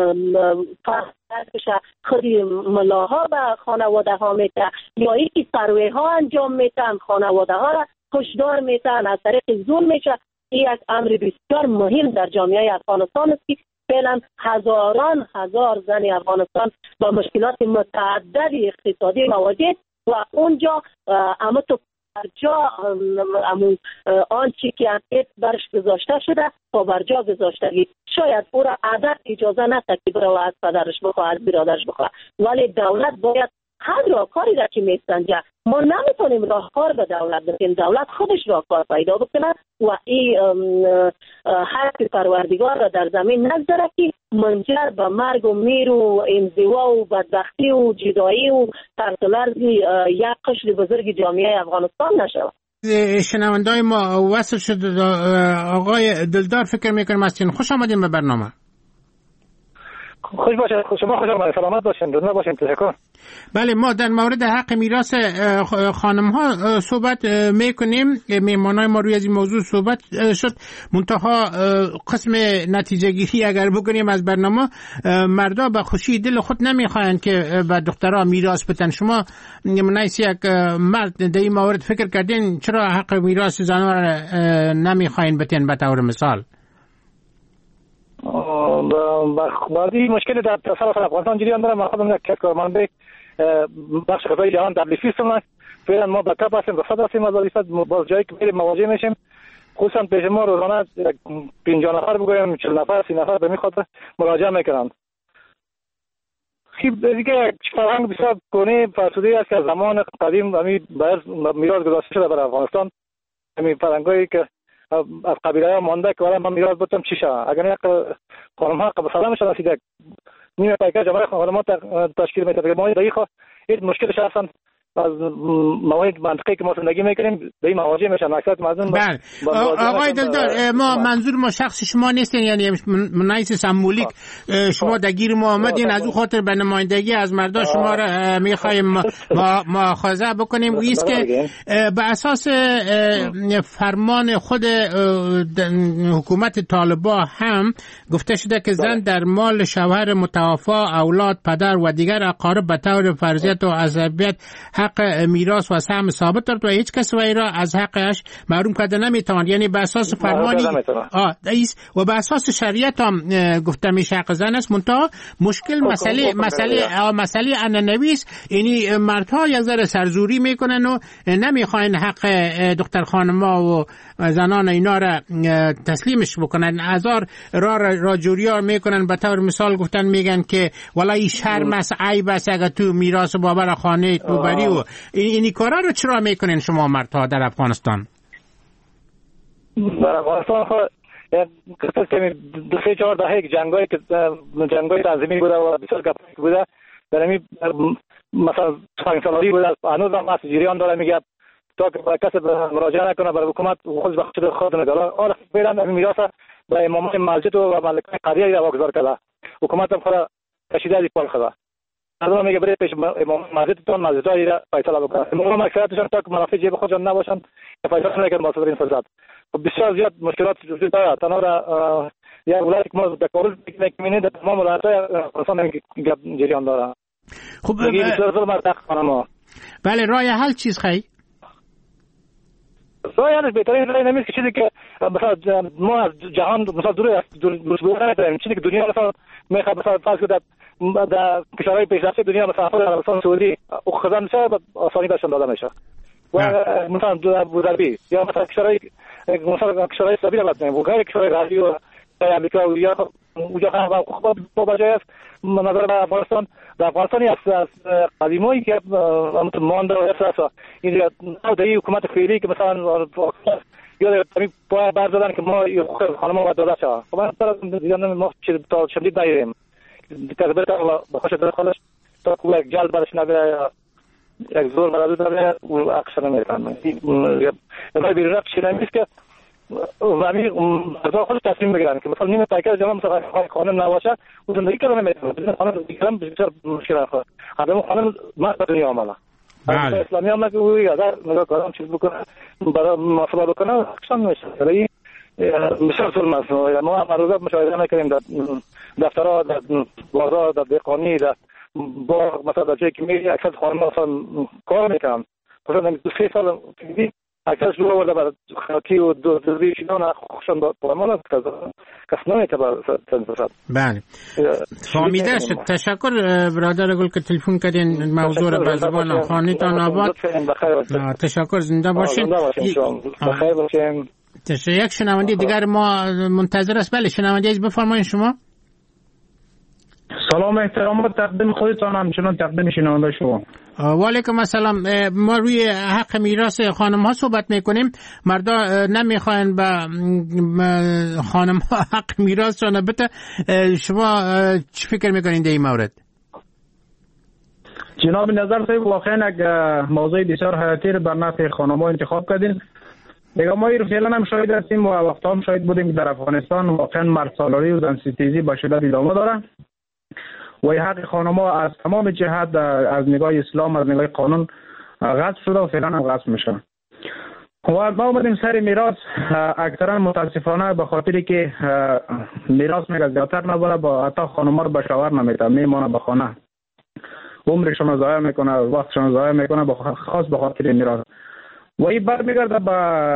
بشه، خری ملاها به خانواده ها میته یا یکی سروه ها انجام میتن، خانواده ها را کشدار میتن، از طریق ظلم میشه. این یک امر بسیار مهم در جامعه افغانستان است که فعلا هزار زن افغانستان با مشکلات متعدد اقتصادی مواجه و اونجا اما تو برجا آنچه که از برش گذاشته شده تا برجا گذاشتگی، شاید او را عادت اجازه نده که برای از پدرش بخواه، از برادرش بخواه، ولی دولت باید هر راهکاری را که میسنجه، ما نمیتونیم راهکار به دولت بدیم، دولت خودش راهکار پیدا بکنه و این حق پروردگار را در زمین نگذاره که منجر به مرگ و میر و انزوا و بدبختی و جدایی و طرز یک قشر بزرگ جامعه افغانستان نشود. شنوندای ما وصل شد. آقای دلدار فکر میکنم هستین. خوش آمدین به برنامه. خوش باشید. شما خوش آمدید. سلامت باشین. دنیا باشین. تشکر. بله، ما در مورد حق میراث خانم ها صحبت میکنیم. میهمانای ما روی از این موضوع صحبت شد. منتها قسم نتیجه گیری اگر بکنیم از برنامه، مردا به خوشی دل خود نمیخواهند که به دخترها میراث بدن. شما منیس یک مرد در این مورد فکر کردین چرا حق میراث زنان را نمیخواین بدین؟ به طور مثال بعضی مشکل در تصرف افغانستان جریان داره. من خودم یک کارمنده بخش غذای جهان WFP هستم. فعلا ما به کپ هستیم، رخصت هستیم از وظیفه. باز جایی که میریم مواجه میشیم، خصوصا پیش ما روزانه 50 نفر بگویم 40 نفر 30 نفر به می خاطر مراجعه میکنند. خیلی دیگه فرهنگ بسیار کهنه فرسوده است که از زمان قدیم همین میراث گذاشته شده برای افغانستان. همین فرهنگایی که از قبیله ها مانده که من میراث بدم چی شد. اگر نه خانم ها قبل سلام شده رسیده نیمه پیکر جمعه خانم ها تشکیل میده. ما در این هیچ مشکلش هستن از موارد منطقی که ما زندگی میکنیم به این مواجه میشن اکثر مردم. بله آقای دلدار، ما منظور ما شخص شما نیستین، یعنی منیس سمبولیک شما درگیر ما آمدین، از اون خاطر به نمایندگی از مردا شما را میخوایم مؤاخذه بکنیم. ایست که به اساس فرمان خود حکومت طالبان هم گفته شده که زن در مال شوهر متوفا، اولاد، پدر و دیگر اقارب به طور فرضیت و عصبیت حق میراث و سهم ثابت دارد و هیچ کس وی را از حقش محروم کرده نمیتواند. یعنی به اساس فرمانی و به اساس شریعت هم گفته میشه حق زن است. منتها مشکل مسئله انانوی است. یعنی مردها یک ذره سرزوری میکنن و نمیخواین حق دختر خانم‌ها و زنان اینا را تسلیمش بکنن. هزار را جوریا میکنن. به طور مثال گفتن میگن که والله شرم است، عیب است اگر تو میراث بابا خانه تو بری. و اینی کارا رو چرا میکنین شما مردها در افغانستان؟ در افغانستان قصه که 2-4 دهه جنگای تنظیمی بوده و بسیار گپایی بوده. در همین مثلا سالاری بوده. هنوز هم از جریان داره. میگه تا که کسی مراجعه نکنه برای حکومت خودش بخشید خود نگاله. آره فعلا این میراث به امامان مسجد و ملکای قریه را واگذار کرده. حکومت هم خود کشیده از پال خدا. از اون میگه برای پیش امام مسجدتون مسجدایی را فیصله بکنه. امام اکثریتشون تا که منافع جیب خودشان نباشند فیصله نکنند با صدر این فرصت. بسیار زیاد مشکلات وجود داره. تنها را یک ولایتی که ما در کابل می‌بینید در تمام ولایت‌های افغانستان جریان داره. خب بسیار ظلم از خانم‌ها. بله، راه حل چیز خیلی راه حلش بهترین راه نمیست که چیزی که مثلا ما از جهان مثلا دور نداریم. چیزی که دنیا مثلا میخواد مثلا فرض کنید در کشورهای پیشرفته دنیا مثلا عربستان سعودی او خزانه میشه آسانی برشون داده میشه و مثلا ابوظبی یا مثلا کشورهای اسلامی را بزنیم و غیر کشورهای غربی و امریکا و یا اونجا هم با بجای است. نظر به افغانستان در افغانستانی از قدیمایی که مانده و احساس این در حکومت فعلی که مثلا یا همین پای بر زدن که ما خانم ما داده شد. خب من طرف دیگه ما چیز تا شدید دایریم تقدر تا بخوش در خودش تا کو یک جل برش نبره یک زور برادر نبره و اکشن میکنه. یا بیرون رفت چیزی نیست که ولی مردا خودش تصمیم بگیرن که مثلا نیمه تاکید جمع مثلا قانون نباشه و زندگی کردن نمیتونه. قانون دیگران بسیار مشکل خواهد. آدم قانون ما به دنیا آمده. اسلامی هم که وی اگر نگاه کردم چیز بکنه برای مسئله بکنه اکشن میشه. ولی بسیار ظلم است. ما امروزه مشاهده میکنیم در دفترها، در بازار، در دهقانی، در باغ مثلا در جایی که میری اکثر خانم مثلا کار میکنن. مثلا 2-3 سال دیگه اکثر شروع ورده برای خاکی و دوزی شدن خوشان با پایمان است کس نمیته برای تنظیفات. بله فهمیده شد. تشکر برادر گل که تلفن کردین موضوع را به زبان خانیتان آباد. تشکر. زنده باشین. بخیر باشین. یک شنونده دیگر ما منتظر است. بله شنونده ایز بفرمایید شما. سلام احترامات تقدیم خودتان همچنان تقدیم شنونده شما. و علیکم السلام. ما روی حق میراث خانم ها صحبت میکنیم. مردا نمیخواین به خانم ها حق میراثشون بده. شما چی فکر میکنین در این مورد؟ جناب نظر صاحب واقعا یک موضوع بسیار حیاتی بر نفع خانم ها انتخاب کردین. دیگه ما فعلا هم شاهد هستیم و وقتا هم شاهد بودیم که در افغانستان واقعا مردسالاری و زنستیزی با شدت ادامه داره و حق خانم‌ها از تمام جهت از نگاه اسلام از نگاه قانون غصب شده و فعلا هم غصب میشه. و ما اومدیم سر میراث. اکثرا متاسفانه به خاطری که میراث میگه زیادتر نبره با حتی خانم‌ها رو به شوهر نمیده، میمونه به خانه، عمرشون رو ضایع میکنه، وقتشون رو ضایع میکنه خاص به خاطر میراث. و این برمیگرده به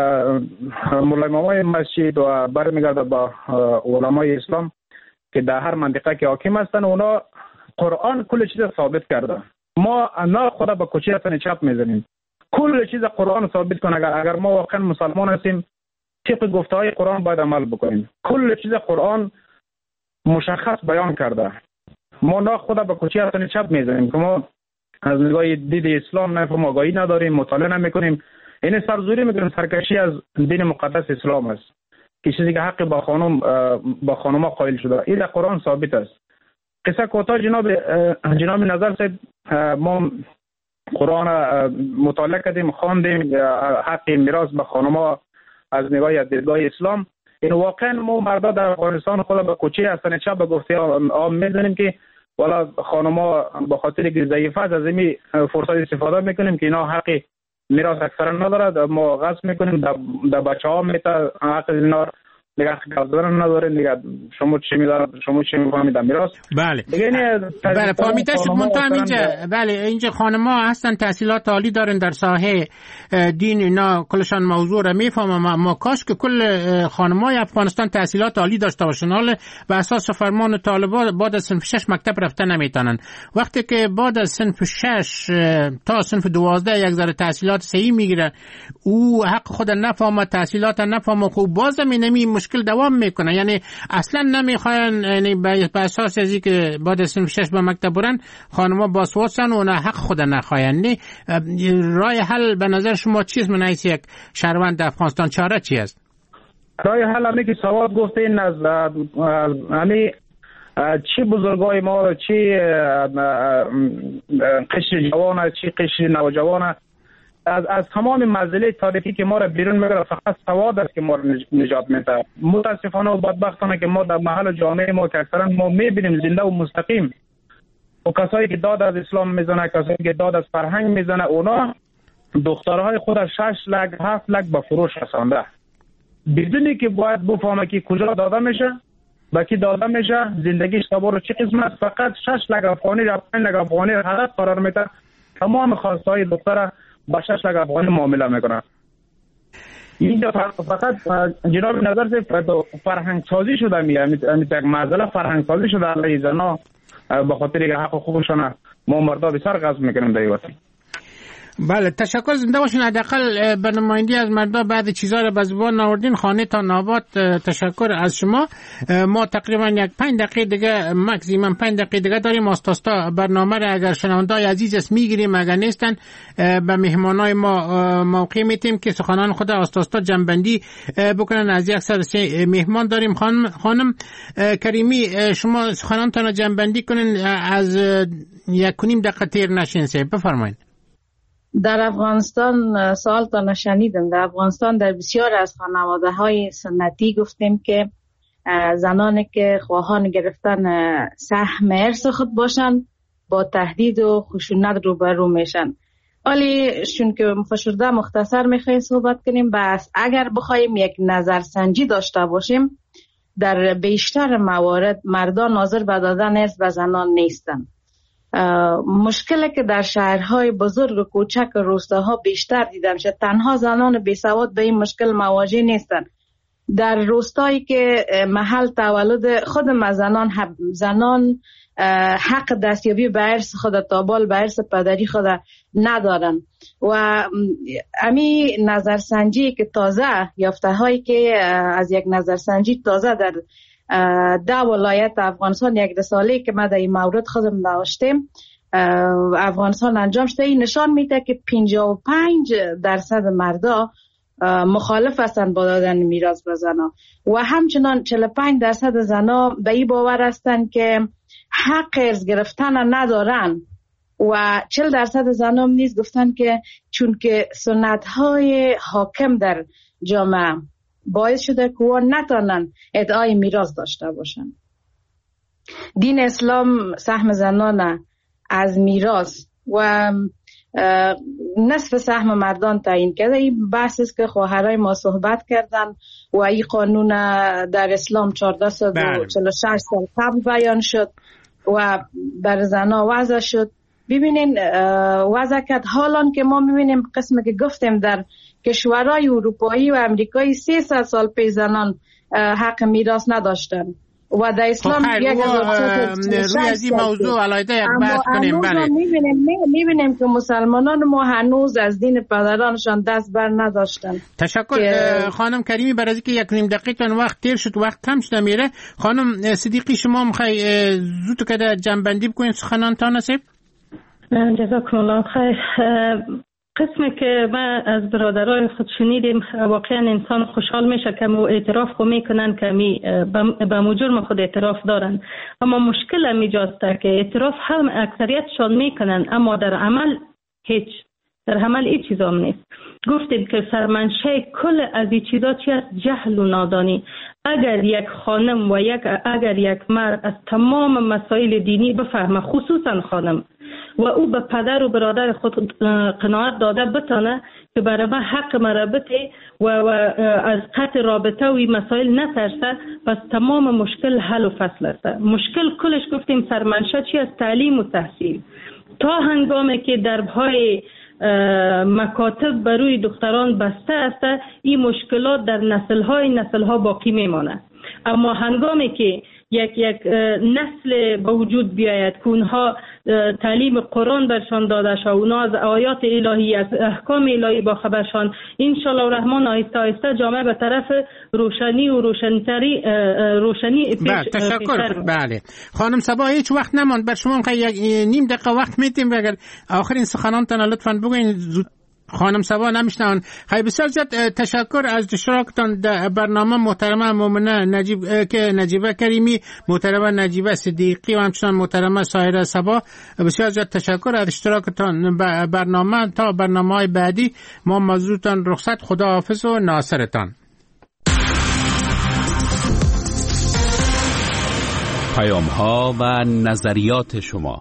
مولای مسجد و برمیگرده به علمای اسلام که در هر منطقه که حاکم هستن اونا قرآن کل چیز ثابت کرده. ما نه خدا به کوچه اصلا چپ میزنیم. کل چیز قرآن ثابت کنه. اگر ما واقعا مسلمان هستیم طبق گفته های قرآن باید عمل بکنیم. کل چیز قرآن مشخص بیان کرده. ما نه خدا به کوچه اصلا چپ میزنیم که ما از نگاه دید اسلام نه آگاهی نداریم، مطالعه نمیکنیم. این سرزوری میکنیم، سرکشی از دین مقدس اسلام است که چیزی که حق با خانم قائل شده. این در قرآن ثابت است. قصه کوتاه جناب نظر صاحب ما قرآن مطالعه کردیم، خواندیم حق میراث به خانم از نگاه دیدگاه اسلام. این واقعا ما مردا در افغانستان خود به کوچه هستن چپ به گفته عام میزنیم که والا خانم‌ها به خاطر که ضعیف است از این فرصت استفاده میکنیم که اینا حق میراث اکثرا نداره. ما غصب میکنیم در بچه‌ها میته حق اینا نگاه کردن نداره. نگاه شما چی می‌دارید، شما چی می‌فهمید میراث. بله بله فهمیده شد. منتها اینجا بله اینجا خانم‌ها هستن تحصیلات عالی دارن در ساحه دین، اینا کلشان موضوع را میفهمم. ما کاش که کل خانم‌های افغانستان تحصیلات عالی داشته باشن. حالا به اساس فرمان طالبان بعد از صنف 6 مکتب رفتن نمیتونن. وقتی که بعد از صنف 6 تا صنف 12 یک ذره تحصیلات صحیح میگیرن، او حق خود نفهمه، تحصیلات نفهمه، خوب باز می مشکل دوام میکنه. یعنی اصلا نمیخواین، یعنی به اساس ازی که بعد از صنف 6 به مکتب برن خانم‌ها باسوادن و نه حق خود نخواین. راه حل به نظر شما چیست؟ من حیث یک شهروند افغانستان چاره چی است؟ راه حل همین که سواد گفته این از همین چی بزرگای ما، چی قشر جوان، چی قشر نوجوان از تمام منزله تاریخی که ما را بیرون میگیره فقط سواد است که ما را نجات میده. متاسفانه و بدبختانه که ما در محل جامعه ما که اکثرا ما میبینیم زنده و مستقیم و کسایی که داد از اسلام میزنه، کسایی که داد از فرهنگ میزنه، اونا دخترهای خود 6 لک 7 لک به فروش رسانده بدونی که باید بفهمه که کجا داده میشه، با کی داده میشه، زندگیش تبار چه قسمت. فقط 6 لک افغانی یا 5 لک افغانی هدف قرار میده. تمام خواستهای دختر با 6 لک افغانی معامله میکنه. اینجا فقط جناب نظر سے فرهنگ سازی شده میگه، یک معضله فرهنگ سازی شده علیه زنا به خاطر که حق خوبشون ما مردا بسیار غصب میکنیم در وطن. بله تشکر، زنده باشین. حداقل به نمایندگی از مردا بعد چیزا رو به زبان آوردین. خانه تا نابات تشکر از شما. ما تقریبا یک 5 دقیقه دیگه، ماکسیمم 5 دقیقه دیگه داریم. آستاستا برنامه رو اگر شنوندای عزیز است میگیریم، اگر نیستن به مهمانای ما موقع میتیم که سخنان خود آستاستا جنبندی بکنن. از یک سر مهمان داریم. خانم کریمی، شما سخنانتان رو جنبندی کنین، از 1.5 دقیقه تیر نشین. بفرمایید. در افغانستان سوالتان شنیدم. در افغانستان در بسیار از خانواده های سنتی گفتیم که زنانی که خواهان گرفتن سهم ارث خود باشن با تهدید و خشونت روبرو میشن. ولی چون که فشرده مختصر میخوایم صحبت کنیم، بس اگر بخوایم یک نظرسنجی داشته باشیم، در بیشتر موارد مردان حاضر به دادن ارث به زنان نیستن. مشکلی که در شهرهای بزرگ و کوچک و روستاها بیشتر دیدم شد، تنها زنان بیسواد به این مشکل مواجه نیستن. در روستایی که محل تولد خود زنان حق دستیابی به ارث خود، تابال به ارث پدری خود ندارن. و امی نظرسنجی که تازه یافته هایی که از یک نظرسنجی تازه در 10 ولایت افغانستان، یک رساله که ما در این مورد خودم نوشتیم افغانستان انجام شده، این نشان میده که 55% مردا مخالف هستند با دادن میراث به زنا و همچنان 45% زنا به این باور هستند که حق ارث گرفتن ندارن و 40% زنا نیز گفتن که چون که سنت های حاکم در جامعه باعث شده که او نتانن ادعای میراث داشته باشن. دین اسلام سهم زنان از میراث و نصف سهم مردان تعیین کرده. این بحث است که خواهرای ما صحبت کردن و این قانون در اسلام 1446 سال قبل بیان شد و بر زنا وضع شد. ببینین وضع کرد. حالان که ما میبینیم قسمی که گفتیم در کشورهای اروپایی و امریکایی 300 سال پیش زنان حق میراث نداشتن و در اسلام روی از این موضوع علاوه یک بحث کنیم. بله میبینیم که مسلمانان ما هنوز از دین پدرانشان دست بر نداشتن. تشکر خانم کریمی. برای اینکه 1.5 دقیقه تان وقت تیر شد، وقت کم شده میره. خانم صدیقی شما میخوای زود که جنبندی بکنید سخنانتان نصیب؟ جزاکم الله خیر. قسمی که ما از برادرای خود شنیدیم، واقعا انسان خوشحال میشه که اعتراف خود میکنن که به مجرم خود اعتراف دارن، اما مشکل هم ایجاسته که اعتراف هم اکثریتشان میکنن اما در عمل هیچ چیز هم نیست. گفتید که سرمنشه کل از این چیزا چی است؟ جهل و نادانی. اگر یک خانم و اگر یک مرد از تمام مسائل دینی بفهمه، خصوصا خانم، و او به پدر و برادر خود قناعت داده بتانه که برای من حق مربطه و از قطع رابطه و مسائل نترسه، پس تمام مشکل حل و فصل است. مشکل کلش گفتیم سرمنشه چی است؟ تعلیم و تحصیل. تا هنگامی که دربهای مکاتب بروی دختران بسته است، این مشکلات در نسل‌ها باقی میمانه. اما هنگامی که یک نسل به وجود بیاید که اونها تعلیم قرآن برشان داده شد، اونها از آیات الهی، از احکام الهی با خبرشان، انشالله الرحمن آهسته آهسته جامعه به طرف روشنی و روشنی پیش. تشکر. بله خانم صبا، هیچ وقت نماند بر شما، میخوای 1.5 دقیقه وقت میتیم و اگر آخرین سخنانتان لطفاً بگوین. خانم صبا نمیشنون. خیلی بسیار زیاد تشکر از اشتراکتان در برنامه. محترمه مومنه نجیبه کریمی، محترمه نجیبه صدیقی و همچنان محترمه سایره صبا، بسیار زیاد تشکر از اشتراکتان در برنامه. تا برنامه‌های بعدی ما مزورتان رخصت. خدا حافظ و ناصرتان. پیام‌ها و نظریات شما.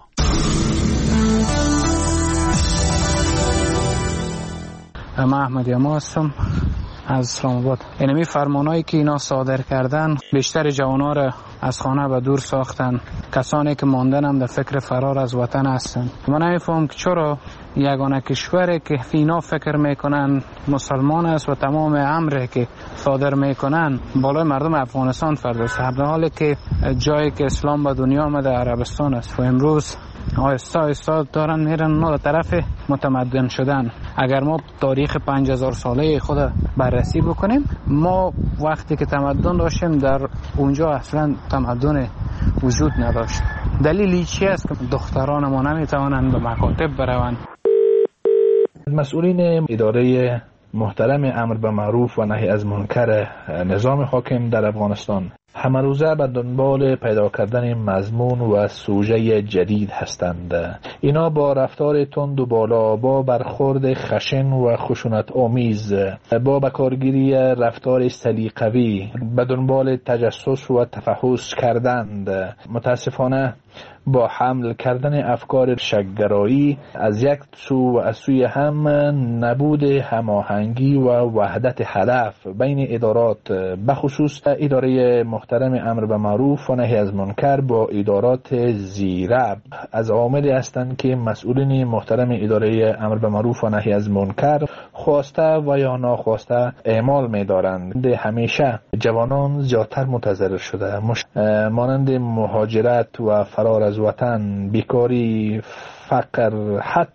من احمد یما هستم از اسلام آباد. اینمی فرمانایی که اینا صادر کردن بیشتر جوانا را از خانه به دور ساختن. کسانی که ماندن هم در فکر فرار از وطن هستن. من نمیفهم که چرا یگانه کشوری که اینا فکر میکنن مسلمان است و تمام امری که صادر میکنن بالای مردم افغانستان فرداست، در حالی که جایی که اسلام به دنیا آمده عربستان است و امروز آهسته آهسته دارن میرن اون طرف متمدن شدن. اگر ما تاریخ 5000 ساله خود بررسی بکنیم، ما وقتی که تمدن داشتیم در اونجا اصلا تمدن وجود نداشت. دلیلی چی است که دختران ما نمیتوانند به مکاتب بروند؟ مسئولین اداره محترم امر به معروف و نهی از منکر نظام حاکم در افغانستان همه روزه به دنبال پیدا کردن مضمون و سوژه جدید هستند. اینا با رفتار تند و بالا، با برخورد خشن و خشونت آمیز، با بکارگیری رفتار سلیقه‌ای به دنبال تجسس و تفحص کردند. متاسفانه با حمل کردن افکار شک‌گرایی از یک سو و از سوی هم نبود هماهنگی و وحدت هدف بین ادارات، بخصوص اداره محترم امر به معروف و نهی از منکر با ادارات زیربط، از عواملی هستند که مسئولین محترم اداره امر به معروف و نهی از منکر خواسته و یا ناخواسته اعمال می‌دارند. همیشه جوانان زیادتر متضرر شده، مانند مهاجرت و فرار از وطن، بیکاری، فقر، حد.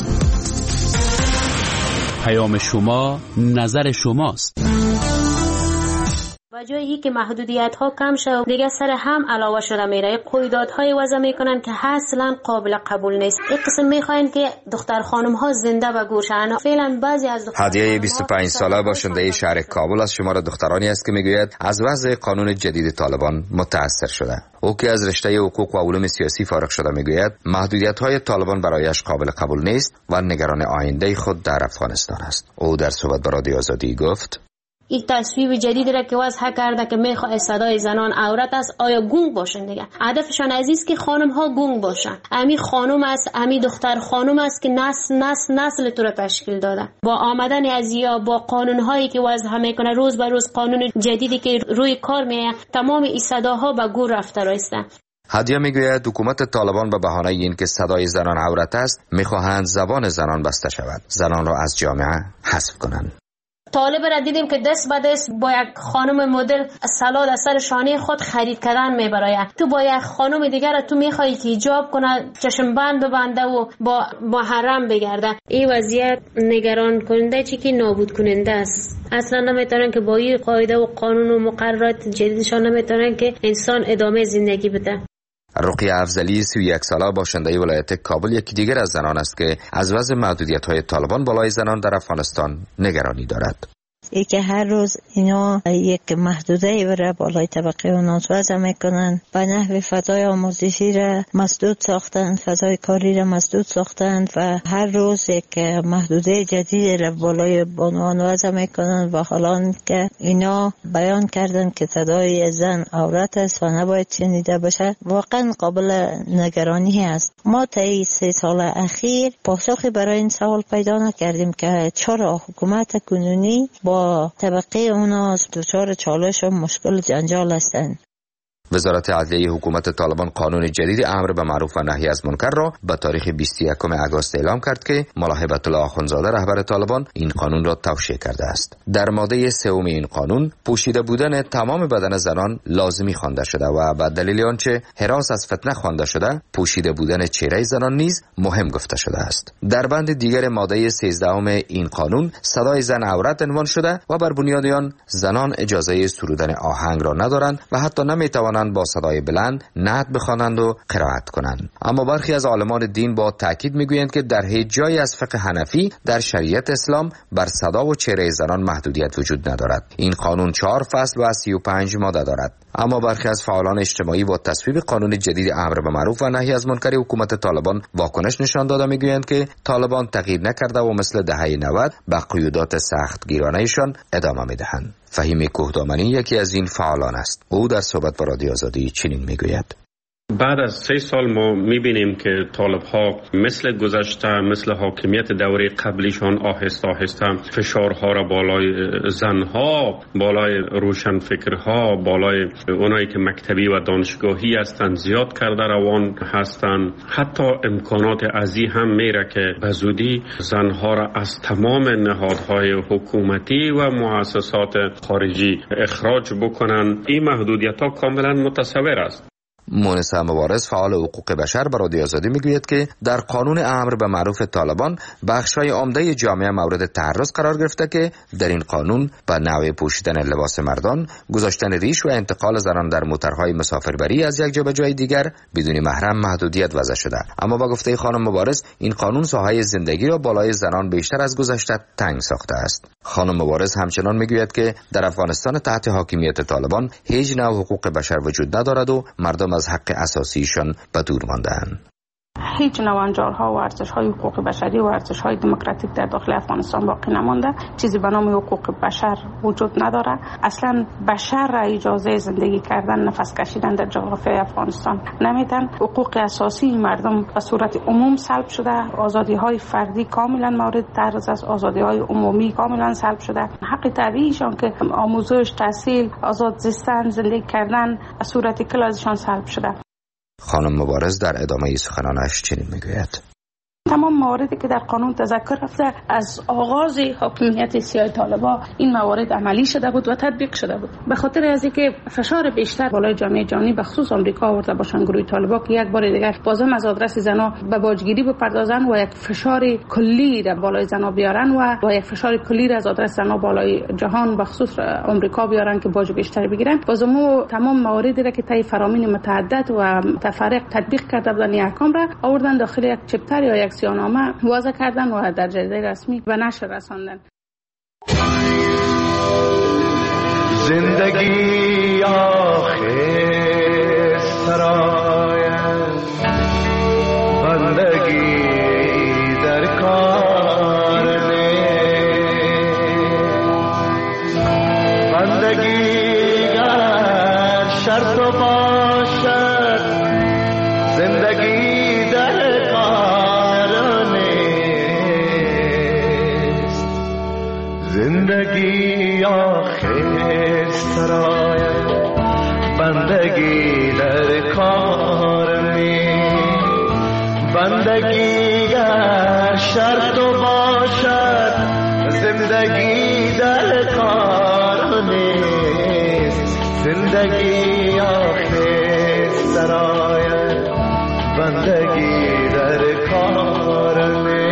پیام شما نظر شماست. و جایی که محدودیت ها کم شد دیگه سر هم علاوه شده میره، قیودات وضع میکنن که اصلا قابل قبول نیست. این قسم میخواین که دختر خانم ها زنده و گوشن. فعلا بعضی از هدیه 25 ساله باشنده شهر کابل از شمار دخترانی است که میگوید از وضع قانون جدید طالبان متاثر شده. او که از رشته حقوق و علوم سیاسی فارغ شده میگوید محدودیت های طالبان برایش قابل قبول نیست و نگران آینده خود در افغانستان است. او در صحبت با رادیو آزادی گفت: این تصویب جدیدی را که وضع کرده که میخواد صدای زنان عورت است، آیا گونگ باشن دیگه؟ هدفشان عزیز که خانم ها گونگ باشن. امی خانم است، امی دختر خانم است که نسل تو را تشکیل داده. با آمدن از یا با قانون هایی که وضع میکنه، روز به روز قانون جدیدی که روی کار میه، تمام این صداها به گور رفته راسته. هدیه میگوید حکومت طالبان به بهانه اینکه صدای زنان عورت است، میخواهند زبان زنان بسته شود، زنان را از جامعه حذف کنند. طالب را دیدیم که دست به دست با یک خانم مدل سالاد از سر شانه خود خرید کردن میبره. تو با یک خانم دیگر تو میخوایی که حجاب کنه، چشم بند ببنده و با محرم بگرده. این وضعیت نگران کننده چی که نابود کننده است. اصلا نمیتونن که با این قاعده و قانون و مقررات جدیدشان نمیتونن که انسان ادامه زندگی بده. رقیه افضلی 31 ساله باشنده ولایت کابل یکی دیگر از زنان است که از وضع محدودیت‌های طالبان بالای زنان در افغانستان نگرانی دارد. ای که هر روز اینا یک محدوده برای بالای طبقه اونات وضع میکنن، به نحو فضای آموزشی را مسدود ساختند، فضای کاری را مسدود ساختند و هر روز یک محدوده جدید را بالای بانوان وضع میکنن و حالا که اینا بیان کردن که صدای زن عورت است و نباید شنیده باشه، واقعا قابل نگرانی است. ما طی 3 سال اخیر پاسخی برای این سوال پیدا نکردیم که چرا حکومت کنونی با طبقه اونا دچار چالش و مشکل جنجال هستند. وزارت عدلیه حکومت طالبان قانون جدید امر به معروف و نهی از منکر را به تاریخ 21 آگوست اعلام کرد که ملا هیبت الله آخونزاده رهبر طالبان این قانون را توشیح کرده است. در ماده 3 این قانون پوشیده بودن تمام بدن زنان لازمی خوانده شده و به دلیل آنچه هراس از فتنه خوانده شده، پوشیده بودن چهره زنان نیز مهم گفته شده است. در بند دیگر ماده 13 این قانون صدای زن عورت عنوان شده و بر بنیاد آن زنان اجازه سرودن آهنگ را ندارند و حتی نمیتوانند با صدای بلند نعت بخوانند و قرائت کنند. اما برخی از عالمان دین با تاکید میگویند که در هیچ جایی از فقه حنفی در شریعت اسلام بر صدا و چهره زنان محدودیت وجود ندارد. این قانون 4 فصل و 35 ماده دارد. اما برخی از فعالان اجتماعی با تصویب قانون جدید امر به معروف و نهی از منکر حکومت طالبان واکنش نشان داده میگویند که طالبان تغییر نکرده و مثل دهه 90 به قیودات سختگیرانه‌شان ادامه میدهند. فهیم کوهدامنی یکی از این فعالان است. او در صحبت با رادیو آزادی چنین میگوید: بعد از 3 سال ما میبینیم که طالب ها مثل گذشته، مثل حاکمیت دوره قبلیشان آهسته آهسته فشارها را بالای زنها، بالای روشنفکرها، بالای اونایی که مکتبی و دانشگاهی هستند زیاد کرده روان هستند. حتی امکانات ازی هم میره که به زودی زنها را از تمام نهادهای حکومتی و مؤسسات خارجی اخراج بکنن. این محدودیت ها کاملا متصور است. مونس مبارز فعال حقوق بشر به رادیو آزادی میگوید که در قانون امر به معروف طالبان بخش‌های عمده جامعه مورد تعرض قرار گرفته که در این قانون به نوع پوشیدن لباس مردان، گذاشتن ریش و انتقال زنان در موترهای مسافربری از یک جا به جای دیگر بدون محرم محدودیت وضع شده. اما با گفته خانم مبارز این قانون ساحه زندگی را بالای زنان بیشتر از گذشته تنگ ساخته است. خانم مبارز همچنان میگوید که در افغانستان تحت حاکمیت طالبان هیچ نوع حقوق بشر وجود ندارد و مردم از حق اساسیشان به دور مانده‌اند. هیچ نوع انجارها و ارزش‌های حقوق بشری و ارزش‌های دموکراتیک در داخل افغانستان باقی نمانده. چیزی به نام حقوق بشر وجود نداره. اصلا بشر را اجازه زندگی کردن، نفس کشیدن در جغرافیای افغانستان نمیدن. حقوق اساسی مردم به صورت عموم سلب شده. آزادی‌های فردی کاملا مورد تعرض است. آزادی‌های عمومی کاملا سلب شده. حق طبیعیشان که آموزش، تحصیل، آزاد زیستن، زندگی کردن به صورت کل ازشان سلب شده. خانم مبارز در ادامه سخنانش چنین میگوید: تمام مواردی که در قانون تذکر رفته از آغاز حاکمیت سیاه طالبان این موارد عملی شده بود و تطبیق شده بود. به خاطر از اینکه فشار بیشتر بالای جامعه جهانی به خصوص آمریکا آورده باشن گروه طالبان که یک بار دیگر بازم از آدرس زنا به باجگیری بپردازن و یک فشار کلی را بالای زنا بیارن و یک فشار کلی را از آدرس زنا بالای جهان به خصوص آمریکا بیارن که باج بیشتر بگیرن. بازم تمام مواردی را که طی فرامین متعدد و متفرق تطبیق کرده بودن این احکام را آوردن داخل یک چپتر یا یک سیاهنامه وضع کردن و در جریده رسمی به نشر رساندن. زندگی آخر سرای بندگی در کار بندگی گر شرط باشد زندگی در زندگی آخر سراید بندگی در کار می بندگی گر شرط باشد زندگی در کار نیست زندگی آخر سراید بندگی در کار نیست.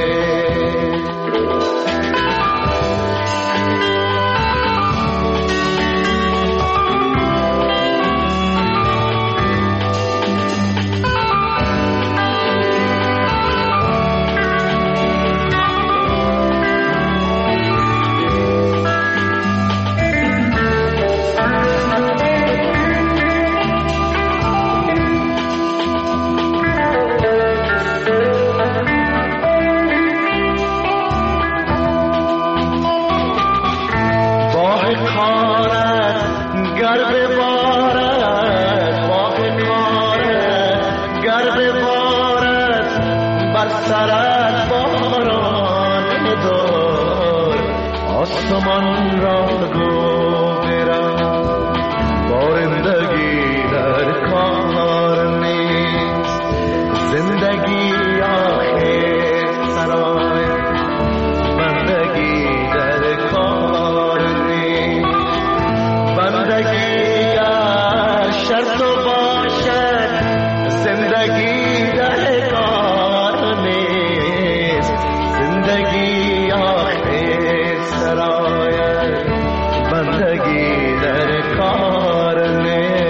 آسمان را گو برم بارندگی در کار نیست زندگی آخر سرای بندگی در کار نیست بندگی گر شرط باشد زندگی در کار نیست زندگی آخر سراید بندگی در کار نیست.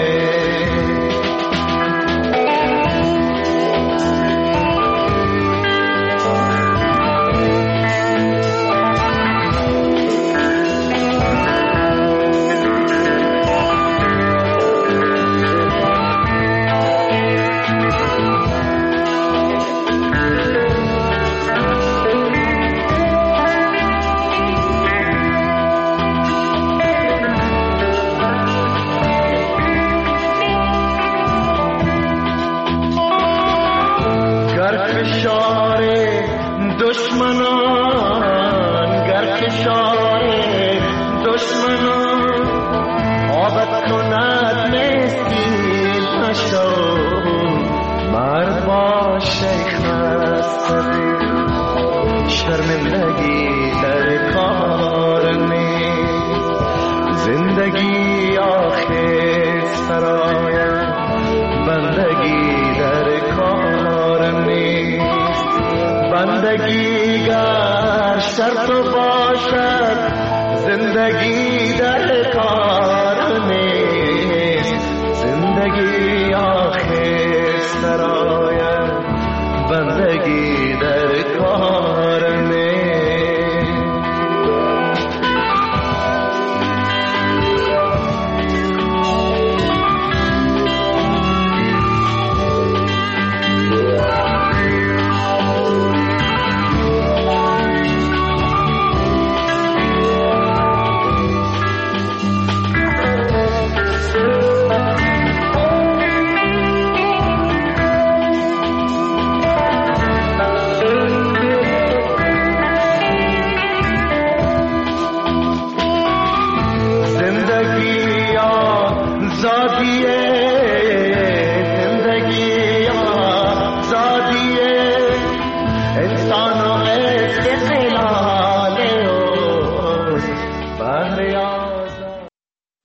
دشمنان گر کشار دشمنان آبت کند مسکین نشو مرد با شیخ خسته شرمندگی در کار نیست زندگی آخر سراید بندگی در کار نیست. بندگی گر شرط باشد زندگی در کار نیست. زندگی آخر سراید بندگی در کار نیست. زادی